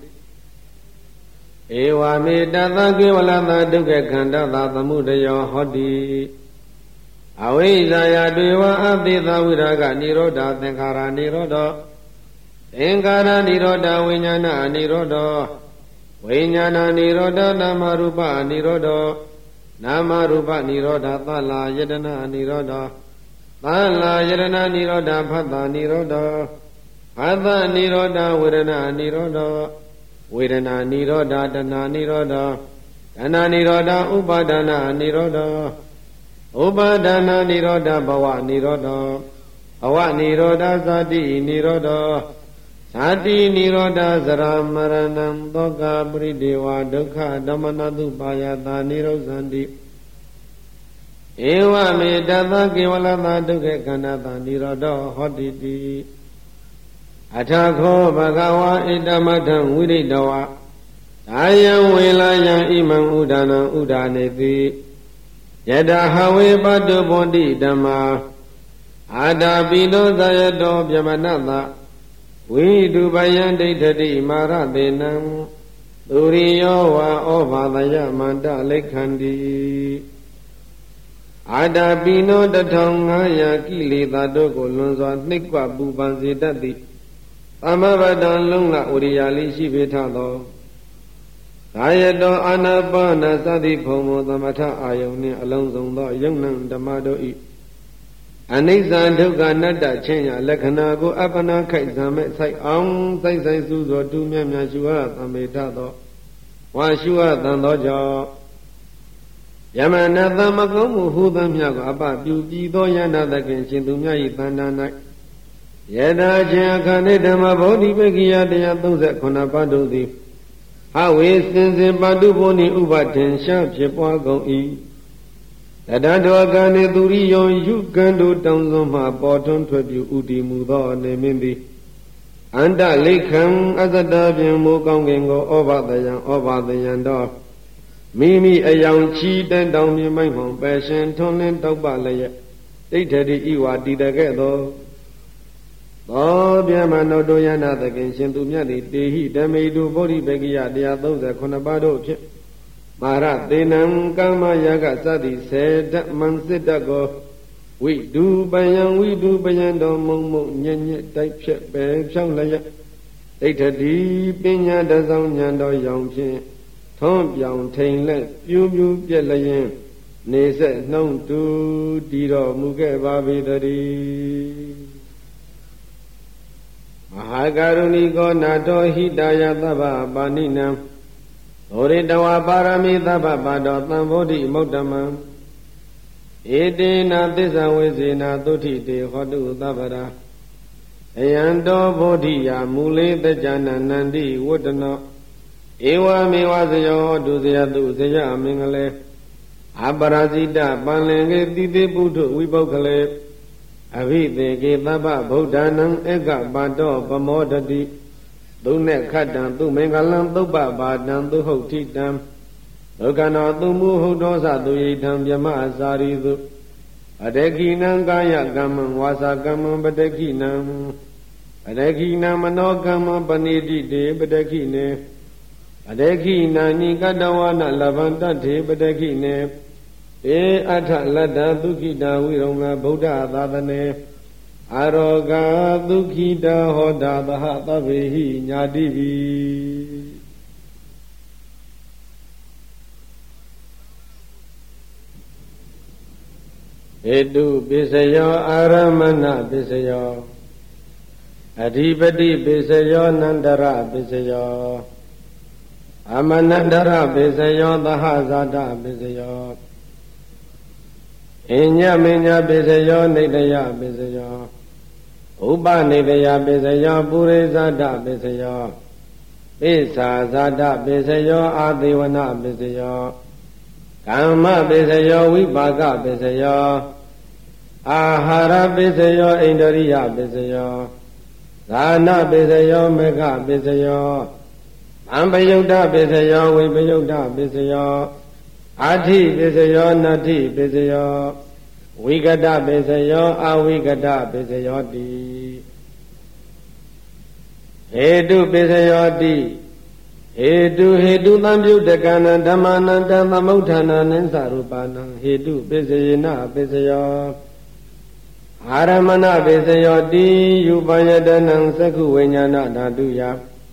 Ewa me tata kevalata dukkha khandata thamudaya hoti Avijaya deva adhita viraga niroda tenkhara niroda Tenkara niroda vinyana niroda ဝိညာဏနိရောဓနာမရူပနိရောဓနာမရူပနိရောဓသလာယတနာနိရောဓသလာယတနာနိရောဓဖတ်တာနိရောဓဖတ်တာနိရောဓဝေဒနာနိရောဓဝေဒနာနိရောဓတဏှာနိရောဓတဏှာနိရောဓဥပါဒနာနိရောဓဥပါဒနာနိရောဓဘဝနိရောဓဘဝနိရောဓဇာတိနိရောဓဇာတိနိရောဓဇရာမရဏံသောကပရိဒေဝဒုက္ခဓမ္မနတုပါယတာနိရောဇန္တိဧဝမေတသကေဝလသဒုက္ခခန္ဓာတာနိရောဓဟောတိတိအထာခောဘဂဝါဣတမထံဝိရိတဝါဒါယံဝေလာယံဣမံဥဒနံဥဒာနေတိယတဟဝေပတုဗောတိဓမ္မာအာတာပိသောသယတောပြမနတဝိတုပယံဒိဋ္ဌတိမာရတေနံသူရိယောဝါဩဘာသယမန္တလိက္ခန္တိအာတာပိနော1500ကိလေသာတို့ကိုလွန်စွာနှိပ်ကွပူပန်စေတတ်သည်သမဗတံလုံးလဝရိယာလိရှိပေထသောသာယတောအာနာပါနသတိဖုံမောသမထအာယုန်နှင့်အလုံးစုံသောယုံနံဓမ္မတို့၏အနိစ္စဒုက္ခအနတ္တချင်းရလက္ခဏာကိုအပ္ပနာခိုက်ဇံမဲ့ဆိုင်အောင်ဆိုင်ဆိုင်စုသောတူမြတ်မြတ်ရှုအပ်သမေထသောဝါရှုအပ်သံသောကြောင့်ယမနတမကုံမှုဟူသမျှကိုအပပြုပြီးသောယန္တသခင်ရှင်သူမြတ်၏တဏ္ဍာ၌ယထာချင်းအခန္ဓေဓမ္မဗောဓိပကိယ139ပါးတို့သည်ဟဝေစင်စစ်ပါတုဘောနိဥပထင်ရှားဖြစ်ပွားကုန်၏တတတောကံနေသူရိယောယုကံတို့တောင်းစွန်မှပေါ်ထွန်းထွက်ပြုဥတည်မူသောအနေမင်းသည်အန္တလိခံအသတ္တဖြင့်မိုးကောင်းကင်ကိုဩဘာသယံတော်မိမိအယောင်ချီတန်တောင်မြင်မိုက်မှောင်ပယ်ရှင်ထွန်းလင်းတောက်ပလည်းရဲ့ဒိဋ္ဌတိဤဝါတည်တဲ့ကဲ့သို့သောပြမနောတောယနာသခင်ရှင်သူမြတ်သည်တေဟိဓမေတုဗောဓိပကိယ139ပါးတို့ဖြင့်မာရသေနံကာမယာကစသည်10ဓမ္မံစစ်တကောဝိတုပယံတော်မုံမုံညံ့ညက်တိုက်ဖြက်ပဲဖြောင်းလျက်ဒိဋ္ဌတိပညာတဆောင်ဉာဏ်တော်ရောင်ဖြင့်ထွန်းပြောင်ထိန်လက်ပြူးပြူးပြက်လျင်နေဆက်နှုံးတူတည်တော်မူခဲ့ပါပေတည်းမဟာကရုဏီကောနာတောဟိတယသဗ္ဗပါဏိနံသောရိတဝါပါရမီသဗ္ဗပါတောသံဗောဓိမုဒ္ဓမံဧတေနာသစ္ဆဝေစေနာသုထိတေဟောတုသဗ္ဗရာအယံတောဗောဓိယမူလေတကြနနန္တိဝတ္တနောဧဝမေဝဇယောဒုဇယတုဇယမင်္ဂလေအပရာဇိတပန္လင်ကေတိတိပုထုဝိပုဂ္ဂလေအဘိသေကေသဗ္ဗဗုဒ္ဓနံဧကပါတောပမောဒတိသုနေခတ္တံသူမင်္ဂလံသုပ္ပပါတံသူဟုတ်ထိတံဒုက္ခနောသူမူဟုတ်သောသသူယိထံမြမအစာရိသုအတေခိနံကာယကမ္မံဝါစာကမ္မံပတေခိနံအတေခိနံမနောကမ္မံပဏိတိတေပတေခိနေအတေခိနာနိကတဝနလဗန္တထေပတေခိနေဧအထလတ္တသုခိတာဝိရုံငဗုဒ္ဓသာသနေအာရောဂသုခိတာဟောတာသဟသဗ္ဗေဟိညာတိပိဧတုပိစယောအာရမဏပိစယောအဓိပတိပိစယောနန္တရပိစယောအမနန္တရပိစယောသဟဇာတပိစယောအညမညပိစယောနေတယပိစယောဥပနေတယပိစယောပုရိဇာတပိစယောပိသာဇာတပိစယောအာသေဝနပိစယောကမ္မပိစယောဝိပါကပိစယောအာဟာရပိစယောဣန္ဒရိယပိစယောဒါနပိစယောမေဃပိစယောအံပယုတ်တပိစယောဝိပယုတ်တပိစယောအာထိပိစယောနတ္ထိပိစယောဝိကတပိစယောအဝိကတပိစယောတိဟေတုပိစယောတိဟေတုသံပြုတကနံဓမ္မနံတသမုဋ္ဌာနာနိသရူပနံဟေတုပိစယေနပိစယောအာရမဏပိစယောတိယူပယတနံသက္ခုဝိညာဏဓာတုယဓ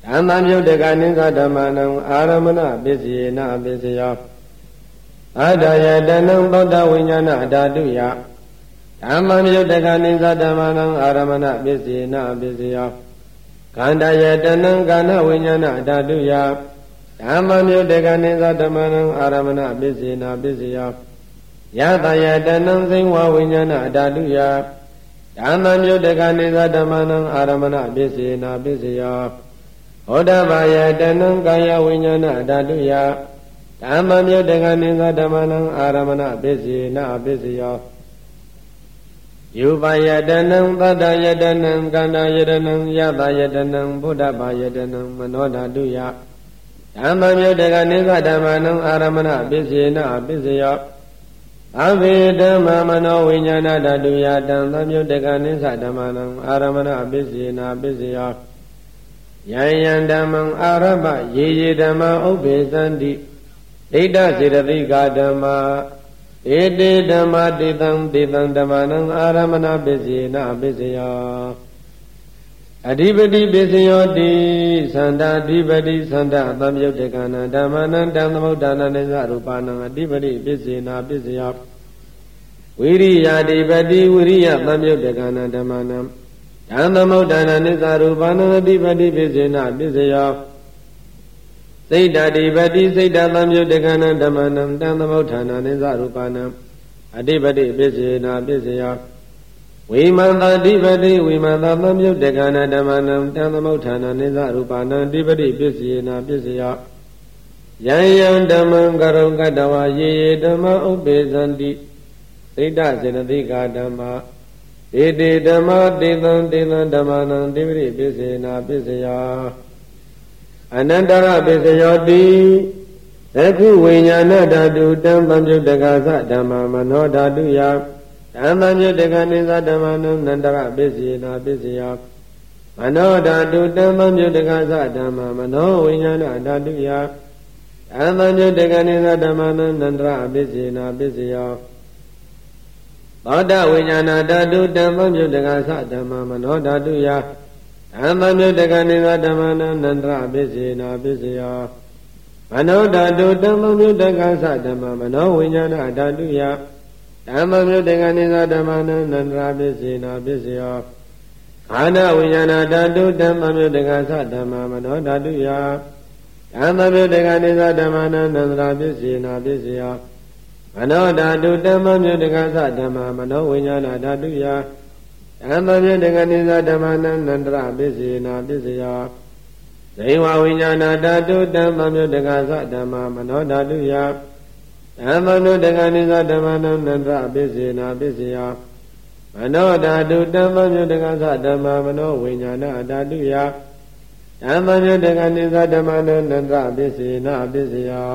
ဓမ္မမြုတ်တကနိသဓမ္မနံအာရမဏပစ္စယေနပစ္စယောအတ္တယတနံသောတဝိညာဏဓာတုယဓမ္မမြုတ်တကနိသဓမ္မနံအာရမဏပစ္စယေနပစ္စယောခန္ဓာယတနံကာဏဝိညာဏဓာတုယဓမ္မမြုတ်တကနိသဓမ္မနံအာရမဏပစ္စယေနပစ္စယောယတယတနံသိဝဝိညာဏဓာတုယဓမ္မမြုတ်တကနိသဓမ္မနံအာရမဏပစ္စယေနပစ္စယောဟောတဘာယတနံကာယဝိညာဏဓာတုယဓမ္မမြုတ်တကနိသဓမ္မနံအာရမဏပစ္စယေနပစ္စယောယူပါယတနံသတ္တယတနံကန္တာယတနံယတယတနံဘုဒ္ဓဘာယတနံမနောဓာတုယဓမ္မမြုတ်တကနိသဓမ္မနံအာရမဏပစ္စယေနပစ္စယောအဘိဓမ္မမနောဝိညာဏဓာတုယဓမ္မမြုတ်တကနိသဓမ္မနံအာရမဏပစ္စယေနပစ္စယောယံယံဓမ္မံအာရဗယေယေဓမ္မဥပ္ပေသန္တိဒိဋ္ဌစေတသိကာဓမ္မာဧတေဓမ္မာတေတံတေတံဓမ္မနံအာရမဏပစ္စယေနပစ္စယောအဓိပတိပစ္စယောတိသန္တာအဓိပတိသန္တာသံယုတ်တကနာဓမ္မနံဓမ္မမုဒ္ဒနာနိသရူပနံအဓိပတိပစ္စေနာပစ္စယောဝိရိယအဓိပတိဝိရိယသံယုတ်တကနာဓမ္မနံဓမ္မမုဒ္ဒနာနိသရူပနံအဓိပတိပစ္စေနာပစ္စယောစိတ်တအဓိပတိစိတ်တသံယုတ်တကနာဓမ္မနံဓမ္မမုဒ္ဒနာနိသရူပနံအဓိပတိပစ္စေနာပစ္စယောဝိမန္တအဓိပတိဝိမန္တသံယုတ်တကနာဓမ္မနံဓမ္မမုဒ္ဒနာနိသရူပနံအဓိပတိပစ္စေနာပစ္စယောယံယံဓမ္မံကရုံကတဝယေယေဓမ္မဥပ္ပေသန္တိသိတ္တစေနသိကာဓမ္မာဧတေဓမ္မာတေတံတေတံဓမ္မနံအဓိပတိပစ္စေနာပစ္စယောအနန္တရပစ္စယောတိသကုဝိညာဏဓာတုတံသံယုတ်တကသဓမ္မာမနောဓာတုယဓမ္မမြုတ်တကနိသဓမ္မနံနန္တရပစ္စေနာပစ္စယောမနောဓာတုတံသံယုတ်တကသဓမ္မာမနောဝိညာဏဓာတုယဓမ္မမြုတ်တကနိသဓမ္မနံနန္တရပစ္စေနာပစ္စယောသောတဝိညာဏဓာတုတံသံယုတ်တကသဓမ္မာမနောဓာတုယဓမ္မမြုတ်တကနိသဓမ္မနံနန္တရပစ္စေနာပစ္စယောမနောဓာတုတံသံယုတ်တကသဓမ္မာမနောဝိညာဏဓာတုယဓမ္မမြုတ်တကနိသဓမ္မနံနန္တရပစ္စေနာပစ္စယောခန္ဓာဝိညာဏဓာတုဓမ္မမြုတ်တကသဓမ္မာမနောဓာတုယဓမ္မမြုတ်တကနိသဓမ္မနံနန္တရပစ္စေနာပစ္စယောမနောဓာတုဓမ္မမြုတ်တကသဓမ္မာမနောဝိညာဏဓာတုယဓမ္မမြုတ်တကနိသဓမ္မနံနန္တရပစ္စေနာပစ္စယောဇိဝဝိညာဏဓာတုဓမ္မမြုတ်တကသဓမ္မာမနောဓာတုယဓမ္မမြုတ်တကနိသဓမ္မနံနန္တရပစ္စေနာပစ္စယောမနောဓာတုဓမ္မမြုတ်တကသဓမ္မာမနောဝိညာဏဓာတုယဓမ္မမြုတ်တကနိသဓမ္မနံနန္တရပစ္စေနာပစ္စယော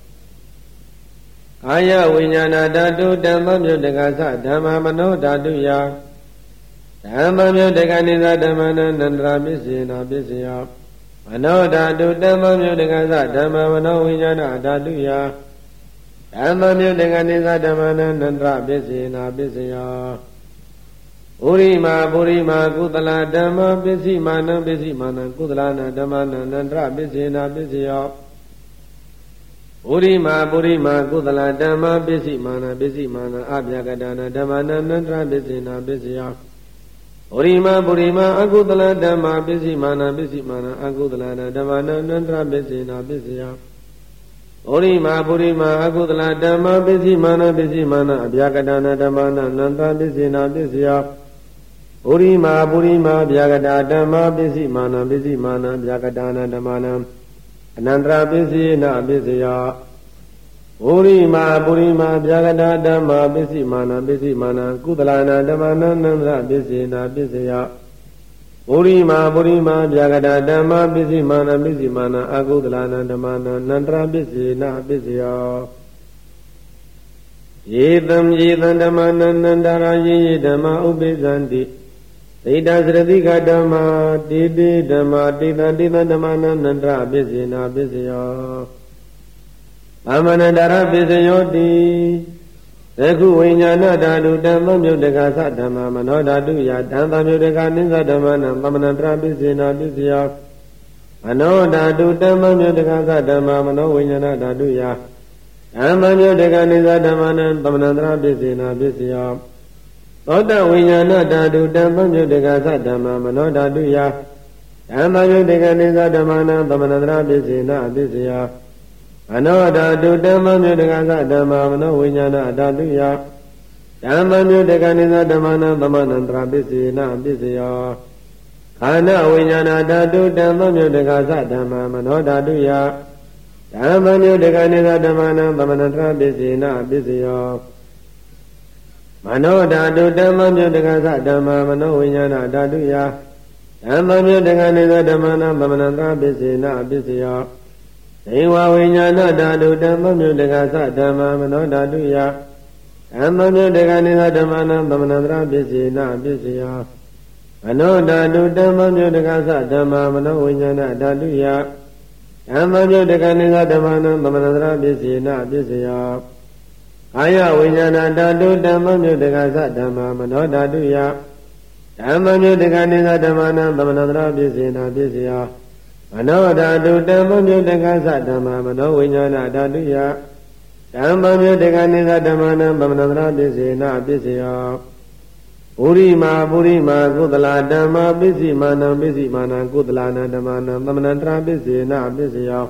ကာယဝိညာဏဓာတုဓမ္မမြုတ်တကသဓမ္မာမနောဓာတုယဓမ္မမြုတ်တကနိသဓမ္မနံနန္တရပစ္စေနာပစ္စယောမနောဓာတုဓမ္မမြုတ်တကသဓမ္မာမနောဝိညာဏဓာတုယဓမ္မမြုတ်တကနိသဓမ္မနံနန္တရပစ္စေနာပစ္စယောပုရိမာပုရိမာကုသလဓမ္မပစ္စည်းမာနံပစ္စည်းမာနံကုသလနာဓမ္မနံနန္တရပစ္စေနာပစ္စယောပုရိမာပုရိမာကုသလဓမ္မပစ္စည်းမာနံပစ္စည်းမာနံအဗျာကတနာဓမ္မနံနန္တရပစ္စေနာပစ္စယောပုရိမာပုရိမာအကုသလဓမ္မပစ္စည်းမာနံပစ္စည်းမာနံအကုသလနာဓမ္မနံနန္တရပစ္စေနာပစ္စယောပုရိမာပုရိမာအကုသလဓမ္မပစ္စည်းမာနံပစ္စည်းမာနံအဗျာကတနာဓမ္မနံနန္တရပစ္စေနာပစ္စယောပုရိမာပုရိမာဗျာကတာဓမ္မပစ္စည်းမာနံပစ္စည်းမာနံဗျာကတာနာဓမ္မနံအနန္တရပစ္စေနာပစ္စယောပုရိမာပုရိမာဗျာကတာဓမ္မပစ္စည်းမာနံပစ္စည်းမာနံကုသလနာဓမ္မနံနန္တရပစ္စေနာပစ္စယောပုရိမာပုရိမာဗျာကတာဓမ္မပစ္စည်းမာနံပစ္စည်းမာနံအကုသလနာဓမ္မနံနန္တရပစ္စေနာပစ္စယောယေတံယေတံဓမ္မနံနန္တရာယေယေဓမ္မဥပ္ပိသန္တိသိတ္တစရတိကဓမ္မာတေတေဓမ္မာတေတံတေတံဓမ္မနံနန္တရပစ္စေနာပစ္စယောသမနန္တရပစ္စယောတိသကုဝိညာဏဓာတုဓမ္မမြုတ်တကသဓမ္မာမနောဓာတုယဓမ္မမြုတ်တကနိသဓမ္မနံသမနန္တရပစ္စေနာပစ္စယောမနောဓာတုဓမ္မမြုတ္တကသဓမ္မမနောဝိညာဏဓာတုယဓမ္မမြုတ္တကနိသဓမ္မနံသမဏန္တရပစ္စေနာပစ္စယောသောတဝိညာဏဓာတုဓမ္မမြုတ္တကသဓမ္မမနောဓာတုယဓမ္မမြုတ္တကနိသဓမ္မနံသမဏန္တရပစ္စေနာပစ္စယောမနောဓာတုဓမ္မမြုတ္တကသဓမ္မမနောဝိညာဏဓာတုယဓမ္မမြုတ္တကနိသဓမ္မနံသမဏန္တရပစ္စေနာပစ္စယောခန္ဓာဝိညာဏဓာတုဓမ္မမြုတ္တကသဓမ္မမနောဓာတုယဓမ္မမြုတ္တကနိသဓမ္မနံသမဏန္တရပစ္စေနာပစ္စယောမနောဓာတုဓမ္မမြုတ္တကသဓမ္မမနောဝိညာဏဓာတုယဓမ္မမြုတ္တကနိသဓမ္မနံသမဏန္တရပစ္စေနာပစ္စယောဒေဝဝိညာဏဓာတုဓမ္မမြုတ္တကသဓမ္မမနောဓာတုယဓမ္မမြုတ္တကနိသဓမ္မနံသမဏန္တရပစ္စေနာပစ္စယောမနောဓာတုဓမ္မမြုတ္တကသဓမ္မမနောဝိညာဏဓာတုယဓမ္မမြုတ္တကနိသဓမ္မနံသမဏန္တရပစ္စေနာပစ္စယောကာယဝိညာဏဓာတုဓမ္မမြုတ္တကသဓမ္မမနောဓာတုယဓမ္မမြုတ္တကနိသဓမ္မနံသမဏန္တရပစ္စေနာပစ္စယောမနောဓာတုဓမ္မမြုတ္တကသဓမ္မမနောဝိညာဏဓာတုယဓမ္မမြုတ္တကနိသဓမ္မနံသမဏန္တရပစ္စေနာပစ္စယောပုရိမာကုသလဓမ္မာပစ္စည်းမာနံပစ္စည်းမာနံကုသလနာဓမ္မနံသမဏန္တရပစ္စေနာပစ္စယော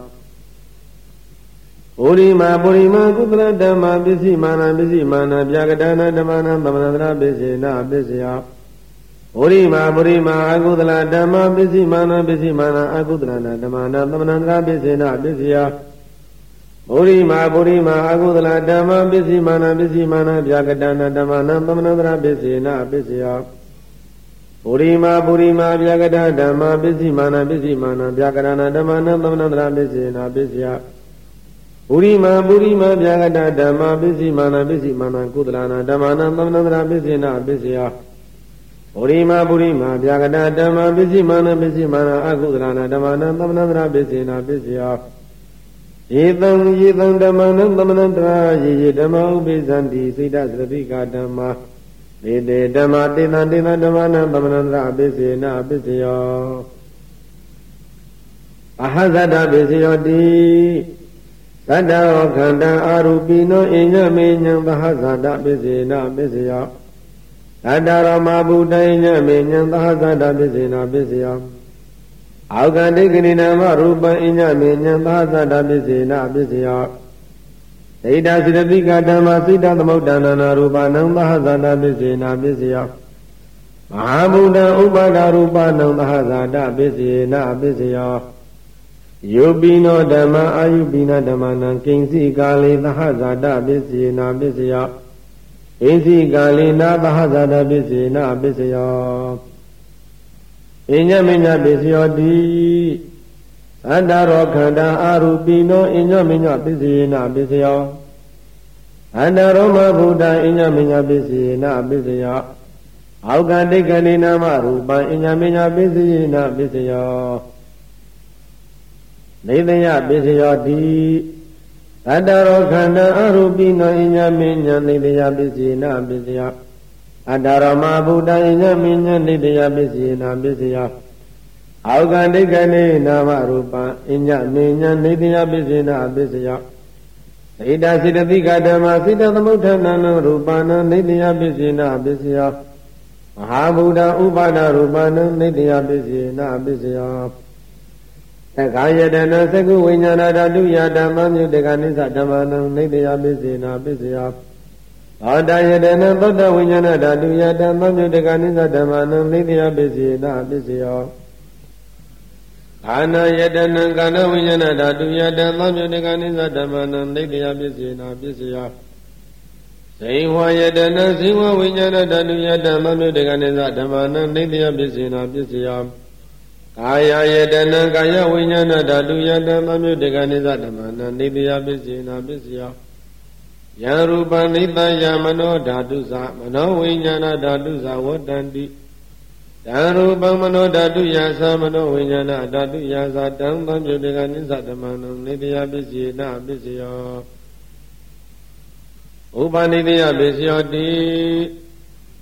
ပုရိမာကုသလဓမ္မာပစ္စည်းမာနံပစ္စည်းမာနံဗျာကတနာဓမ္မနံသမဏန္တရပစ္စေနာပစ္စယောပုရိမာအကုသလဓမ္မာပစ္စည်းမာနံပစ္စည်းမာနံအကုသလနာဓမ္မနံသမဏန္တရပစ္စေနာပစ္စယောပုရိမာအကုသလဓမ္မာပစ္စည်းမာနံပစ္စည်းမာနံဗျာကတနာဓမ္မနံသမဏန္တရပစ္စေနာပစ္စယောပုရိမာဗျာကတဓမ္မာပစ္စည်းမာနံပစ္စည်းမာနံဗျာကတနာဓမ္မနံသမဏန္တရပစ္စေနာပစ္စယောပုရိမာဗျာကတဓမ္မာပစ္စည်းမာနံပစ္စည်းမာနံကုသလနာဓမ္မနံသမဏန္တရပစ္စေနာပစ္စယောပုရိမာဗျာကတဓမ္မာပစ္စည်းမာနံပစ္စည်းမာနံအကုသလနာဓမ္မနံသမဏန္တရပစ္စေနာပစ္စယောယေတံဓမ္မနံသမဏန္တရာယေဓမ္မဥပိသန္တိစိတ္တသတိကဓမ္မာဒေတေဓမ္မာတေသံဓမ္မနံသမဏန္တရာပစ္စေနာပစ္စယောအဟဇတပစ္စယောတိသတ္တဝခန္ဓာအာရူပိနောအညမေညံသဟဇတပစ္စေနာပစ္စယောသတ္တရောမဗုဒ္ဓိညမေညံသဟဇတပစ္စေနာပစ္စယောအောကတိကနိနာမရူပံအညမေညံသာသတ္တပစ္စေနာပစ္စယောဒိဋ္ဌစိတတိကဓမ္မစိတ္တသမုဋ္ဌာနာရူပနံသာသတ္တပစ္စေနာပစ္စယောမဟာဗုဒ္ဓဥပါဒရူပနံသာသတ္တပစ္စေနာပစ္စယောယုပိနောဓမ္မအာယုပိနဓမ္မနံကိဉ္စီကာလေသဟဇာတပစ္စေနာပစ္စယောကိဉ္စီကာလေနာသဟဇာတပစ္စေနာပစ္စယောအညမညပစ္စယောတိသတ္တရောခန္ဓာအာရူပိနောအညမညပစ္စယေနပစ္စယောအန္တရောမဗုဒ္ဓအညမညပစ္စယေနပစ္စယောအောကတိကနိနာမရူပံအညမညပစ္စယေနပစ္စယောနေတယပစ္စယောတိသတ္တရောခန္ဓာအာရူပိနောအညမညနေတယပစ္စယေနပစ္စယောအတ္တရမဗုဒ္ဓိညမိညနိတယပစ္စယေနာပစ္စယောအောကတိကနိနာမရူပံအညမိညနိတယပစ္စယေနာပစ္စယောဒိဋ္ဌစိတတိကဓမ္မစိတ္တသမုဋ္ဌာနံရူပနံနိတယပစ္စယေနာပစ္စယောမဟာဗုဒ္ဓဥပါဒရူပနံနိတယပစ္စယေနာပစ္စယောသက္ကာယတနာသကုဝိညာဏဓာတုယဓမ္မမြုတ္တကနိစ္စဓမ္မနံနိတယပစ္စယေနာပစ္စယောသောတယတနာသောတဝိညာဏဓာတုယဓမ္မမြုတ္တကနိစ္စဓမ္မနံနိတယပစ္စယေနာပစ္စယောခန္ဓာယတနာခန္ဓာဝိညာဏဓာတုယဓမ္မမြုတ္တကနိစ္စဓမ္မနံနိတယပစ္စယေနာပစ္စယောဇိဝယတနာဇိဝဝိညာဏဓာတုယဓမ္မမြုတ္တကနိစ္စဓမ္မနံနိတယပစ္စယေနာပစ္စယောကာယယတနာကာယဝိညာဏဓာတုယဓမ္မမြုတ္တကနိစ္စဓမ္မနံနိတယပစ္စယေနာပစ္စယောယရူပနိတယမနောဓာတုသမနောဝိညာဏဓာတုသဝတ္တန္တိဓာရူပမနောဓာတုယသမနောဝိညာဏဓာတုယသတံသံမြုတ္တကနိစ္စဓမ္မနံနိတယပစ္စယေနာပစ္စယောဥပနိတယပစ္စယောတိ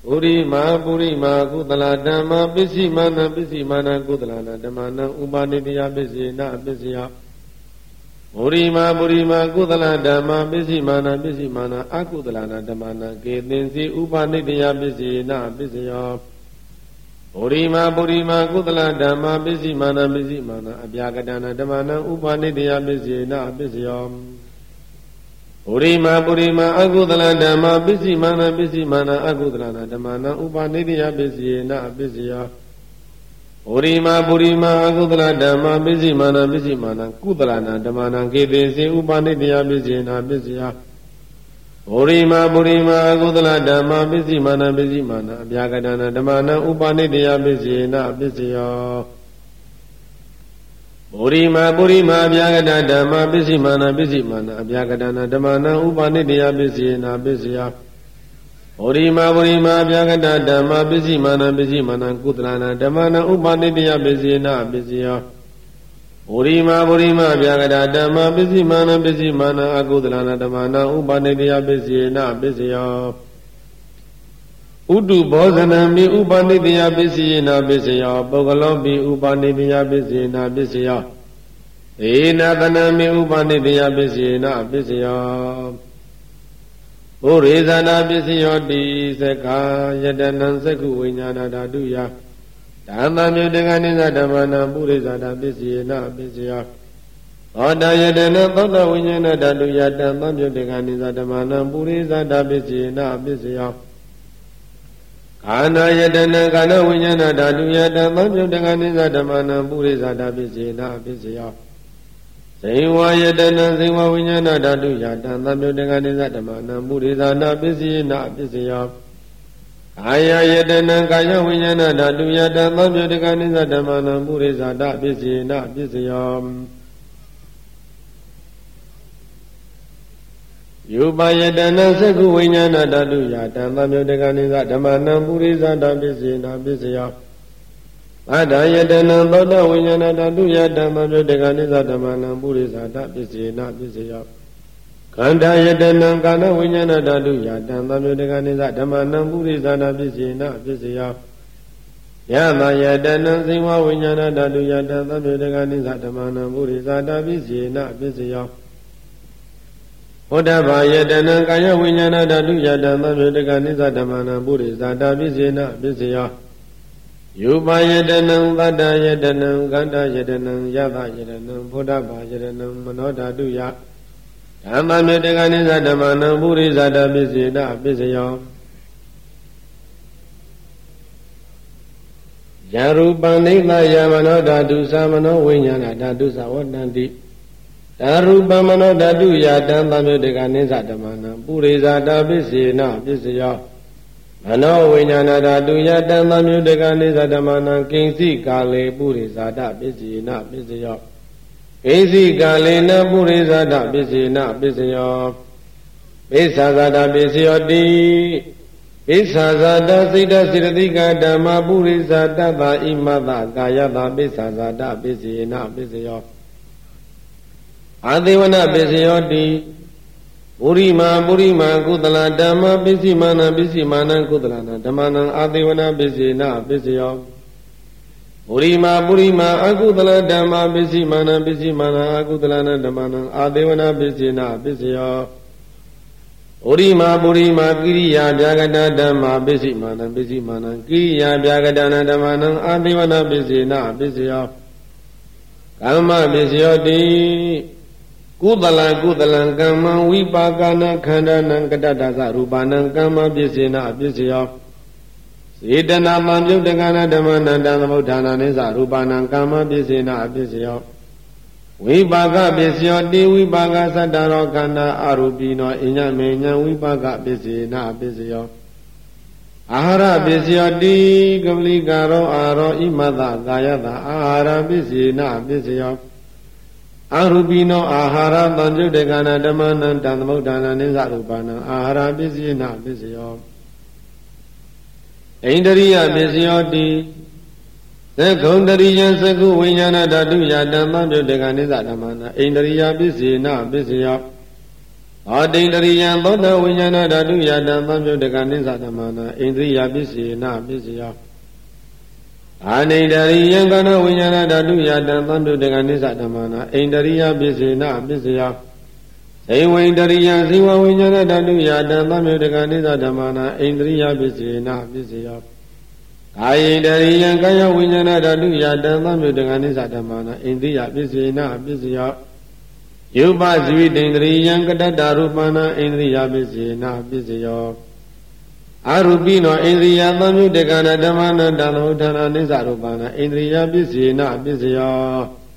ပုရိမာကုသလဓမ္မပစ္စည်းမာနကုသလနာဓမ္မနံဥပါနိတယပစ္စယေနအပစ္စယပုရိမာကုသလဓမ္မပစ္စည်းမာနအကုသလနာဓမ္မနံကေသင်္စီဥပါနိတယပစ္စယေနအပစ္စယပုရိမာကုသလဓမ္မပစ္စည်းမာနအပြာကတနာဓမ္မနံဥပါနိတယပစ္စယေနအပစ္စယပုရိမာအကုသလဓမ္မပစ္စည်းမာနအကုသလနာဓမ္မနံဥပါနိတယပစ္စယေနအပစ္စယပုရိမာအကုသလဓမ္မပစ္စည်းမာနကုသလနာဓမ္မနံကေသေစေဥပါနိတယပစ္စယေနပစ္စယပုရိမာအကုသလဓမ္မပစ္စည်းမာနအပြာကတနာဓမ္မနံဥပါနိတယပစ္စယေနပစ္စယပုရိမာအပြာကတဓမ္မပစ္စည်းမာနအပြာကတနာဓမ္မနံဥပါနိတယပစ္စယေနပစ္စယပုရိမာအပြာကတဓမ္မပစ္စည်းမာနကုသလနာဓမ္မနံဥပါနိတယပစ္စယေနပစ္စယပုရိမာအပြာကတဓမ္မပစ္စည်းမာနအကုသလနာဓမ္မနံဥပါနိတယပစ္စယေနပစ္စယဥတုဘောဇနံမိဥပါနိတယပစ္စယေနပစ္စယပုဂ္ဂလောပိဥပါနိတယပစ္စယေနပစ္စယဧနသနံမိဥပါနိတယပစ္စယေနပစ္စယဘုရေဇာနာပစ္စယောတိသက္ခာယတနံသက္ခုဝိညာဏဓာတုယဓမ္မမြုတကနိသဓမ္မနံပုရိဇာတာပစ္စယေနပစ္စယသောတာယတနသောတာဝိညာဏဓာတုယတံသံမြုတကနိသဓမ္မနံပုရိဇာတာပစ္စယေနပစ္စယခန္ဓာယတနကာနဝိညာဏဓာတုယတံသံမြုတကနိသဓမ္မနံပုရိဇာတာပစ္စယေနပစ္စယဇေဝယတနံဇေဝဝိညာဏဓာတုယတံသံမြုတကနိသဓမ္မနံပုရိဇာတာပစ္စယေနပစ္စယကာယယတနံကာယဝိညာဏဓာတုယတံသံမြုတကနိသဓမ္မနံပုရိဇာတာပစ္စယေနပစ္စယယူပါယတနံသက္ခုဝိညာဏဓာတုယတံသံမြုတကနိသဓမ္မနံပုရိဇာတာပစ္စယေနပစ္စယသတ္တယတနံသောတဝိညာဏဓာတုယတံသံမြုတကနိသဓမ္မနံပုရိဇာတာပစ္စယေနပစ္စယခန္ဓာယတနံကာနဝိညာဏဓာတုယတံသံမြုတကနိသဓမ္မနံပုရိဇာတာပစ္စယေနပစ္စယယမယတနံဇိဝဝိညာဏဓာတုယတံသံမြုတကနိသဓမ္မနံပုရိဇာတာပစ္စယေနပစ္စယဟောတဘာယတနံကာယဝိညာဏဓာတုယတံသံမြုတကနိသဓမ္မနံပုရိဇာတာပစ္စယေနပစ္စယယူပါယတနံသတ္တယတနံကန္တယတနံယသယတနံဟောတဘာယတနံမနောဓာတုယဓမ္မမြုတကနိသဓမ္မနံပုရိဇာတာပစ္စယေနပစ္စယယရူပံနိသယမနောဓာတုသမနောဝိညာဏဓာတုသဝတ္တန္တိဓာရူပမနောဓာတုယတံသံမြုတကနိသဓမ္မနံပုရိဇာတာပစ္စယေနပစ္စယမနောဝိညာဏဓာတုယတံသံမြုတကနိသဓမ္မနံကိဉ္စိကာလေပုရိဇာတာပစ္စယေနပစ္စယကိဉ္စိကာလေနပုရိဇာတာပစ္စယေနပစ္စယပိစ္ဆာဇာတာပစ္စယောတိပိစ္ဆာဇာတာစိတ္တစေတသိကဓမ္မပုရိဇာတတ္တာဣမတကာယတာပိစ္ဆာဇာတာပစ္စယေနပစ္စယောအာသေဝနပစ္စယောတိပုရိမာကုသလဓမ္မပစ္စည်းမာနကုသလနာဓမ္မနံအာသေဝနပစ္စေနပစ္စယောပုရိမာအကုသလဓမ္မပစ္စည်းမာနအကုသလနာဓမ္မနံအာသေဝနပစ္စေနပစ္စယောပုရိမာကိရိယာဗျာဂတဓမ္မပစ္စည်းမာနကိရိယာဗျာဂတနာဓမ္မနံအာသေဝနပစ္စေနပစ္စယောကမ္မပစ္စယောတိကုသလံကမ္မဝိပါကနာခန္ဓာနံကတ္တသရူပနံကမ္မပစ္စေနပစ္စယောစေတနာမံပြုတ်တကနာဓမ္မနံတံသမုဋ္ဌာနာနိသရူပနံကမ္မပစ္စေနပစ္စယောဝိပါကပစ္စယောတိဝိပါကသတ္တရောခန္ဓာအရူပိနောအညမေညံဝိပါကပစ္စေနပစ္စယောအာဟာရပစ္စယောတိကပလိကာရောအာရောဣမတကာယတအာဟာရပစ္စေနပစ္စယောအာရူပိနောအာဟာရသံယုတ်တကနာဓမ္မနံတံသမုဋ္ဌာနာနိသရူပနံအာဟာရပစ္စေနပစ္စယောဣန္ဒရိယပစ္စယောတိသက္ခုံတရိယံသက္ခုဝိညာဏဓာတုယတံသံယုတ်တကနိသဓမ္မနံဣန္ဒရိယပစ္စေနပစ္စယောသောတိတရိယံသောတဝိညာဏဓာတုယတံသံယုတ်တကနိစ္စဓမ္မနာဣန္ဒြိယပစ္စေနပစ္စယောအာနိတရိယံကနဝိညာဏဓာတုယတံသံယုတ်တကနိစ္စဓမ္မနာဣန္ဒြိယပစ္စေနပစ္စယောဇိဝိတရိယံဇိဝဝိညာဏဓာတုယတံသံယုတ်တကနိစ္စဓမ္မနာဣန္ဒြိယပစ္စေနပစ္စယောကာယိတရိယံကာယဝိညာဏဓာတုယတံသံယုတ်တကနိစ္စဓမ္မနာဣန္ဒြိယပစ္စေနပစ္စယောယုပဇိဝိတေန္ဒရိယံကတ္တရူပနာဣန္ဒြိယပစ္စေနပစ္စယောအရူပိနောဣန္ဒြိယသံယုတ်တကနာဓမ္မနာတံလောဌာနာနိစ္စရူပနာဣန္ဒြိယပစ္စေနပစ္စယော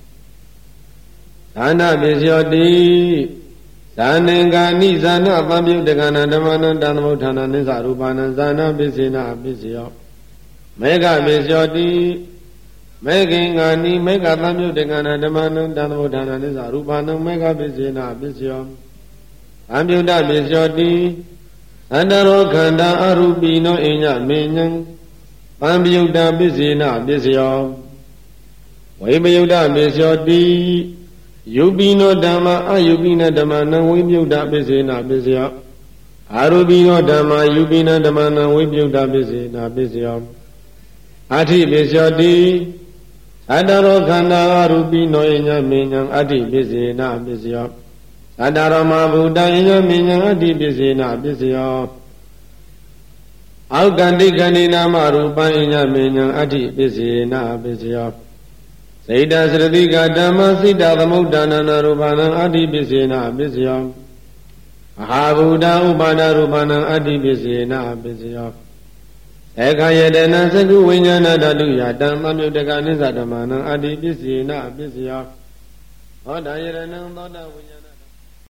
သာနာပစ္စယောတိဇာနင်္ဂာနိဇာနသံယုတ်တကနာဓမ္မနာတံလောဌာနာနိစ္စရူပနာဇာနာပစ္စေနပစ္စယောမေဃပစ္စယောတိမေခင်္ဂာနိမေဃသံယုတ်တကနာဓမ္မနံတံသမုဋ္ဌာနာနိစ္စရူပနံမေဃပစ္စေနပစ္စယောသံယုတ်တပစ္စယောတိသန္တရောခန္ဓာအရူပိနောအညမေညံသံယုတ်တပစ္စေနပစ္စယောဝိပယုတ်တပစ္စယောတိယုပိနောဓမ္မအယုပိနဓမ္မနံဝိပယုတ်တပစ္စေနပစ္စယောအရူပိနောဓမ္မယုပိနဓမ္မနံဝိပယုတ်တပစ္စေနပစ္စယောအဋ္ဌိပစ္စယောတိသတ္တရောခန္ဓာရူပိနောယညမေညံအဋ္ဌိပစ္စေနပစ္စယောသတ္တရောမဗုဒ္ဓယညမေညံအဋ္ဌိပစ္စေနပစ္စယောအောက်ကန္တိခဏိနာမရူပံယညမေညံအဋ္ဌိပစ္စေနပစ္စယောစေတသရတိကဓမ္မစိတသမုဋ္ဌာနာရူပနံအဋ္ဌိပစ္စေနပစ္စယောမဟာဗုဒ္ဓဥပါဒရူပနံအဋ္ဌိပစ္စေနပစ္စယောဧကယတနာသကုဝိညာဏဓာတုယတံသံယုတ်တကနိစ္စဓမ္မနံအဋ္ဌိပစ္စေနပစ္စယောသောတာယရဏံသောတာဝိညာ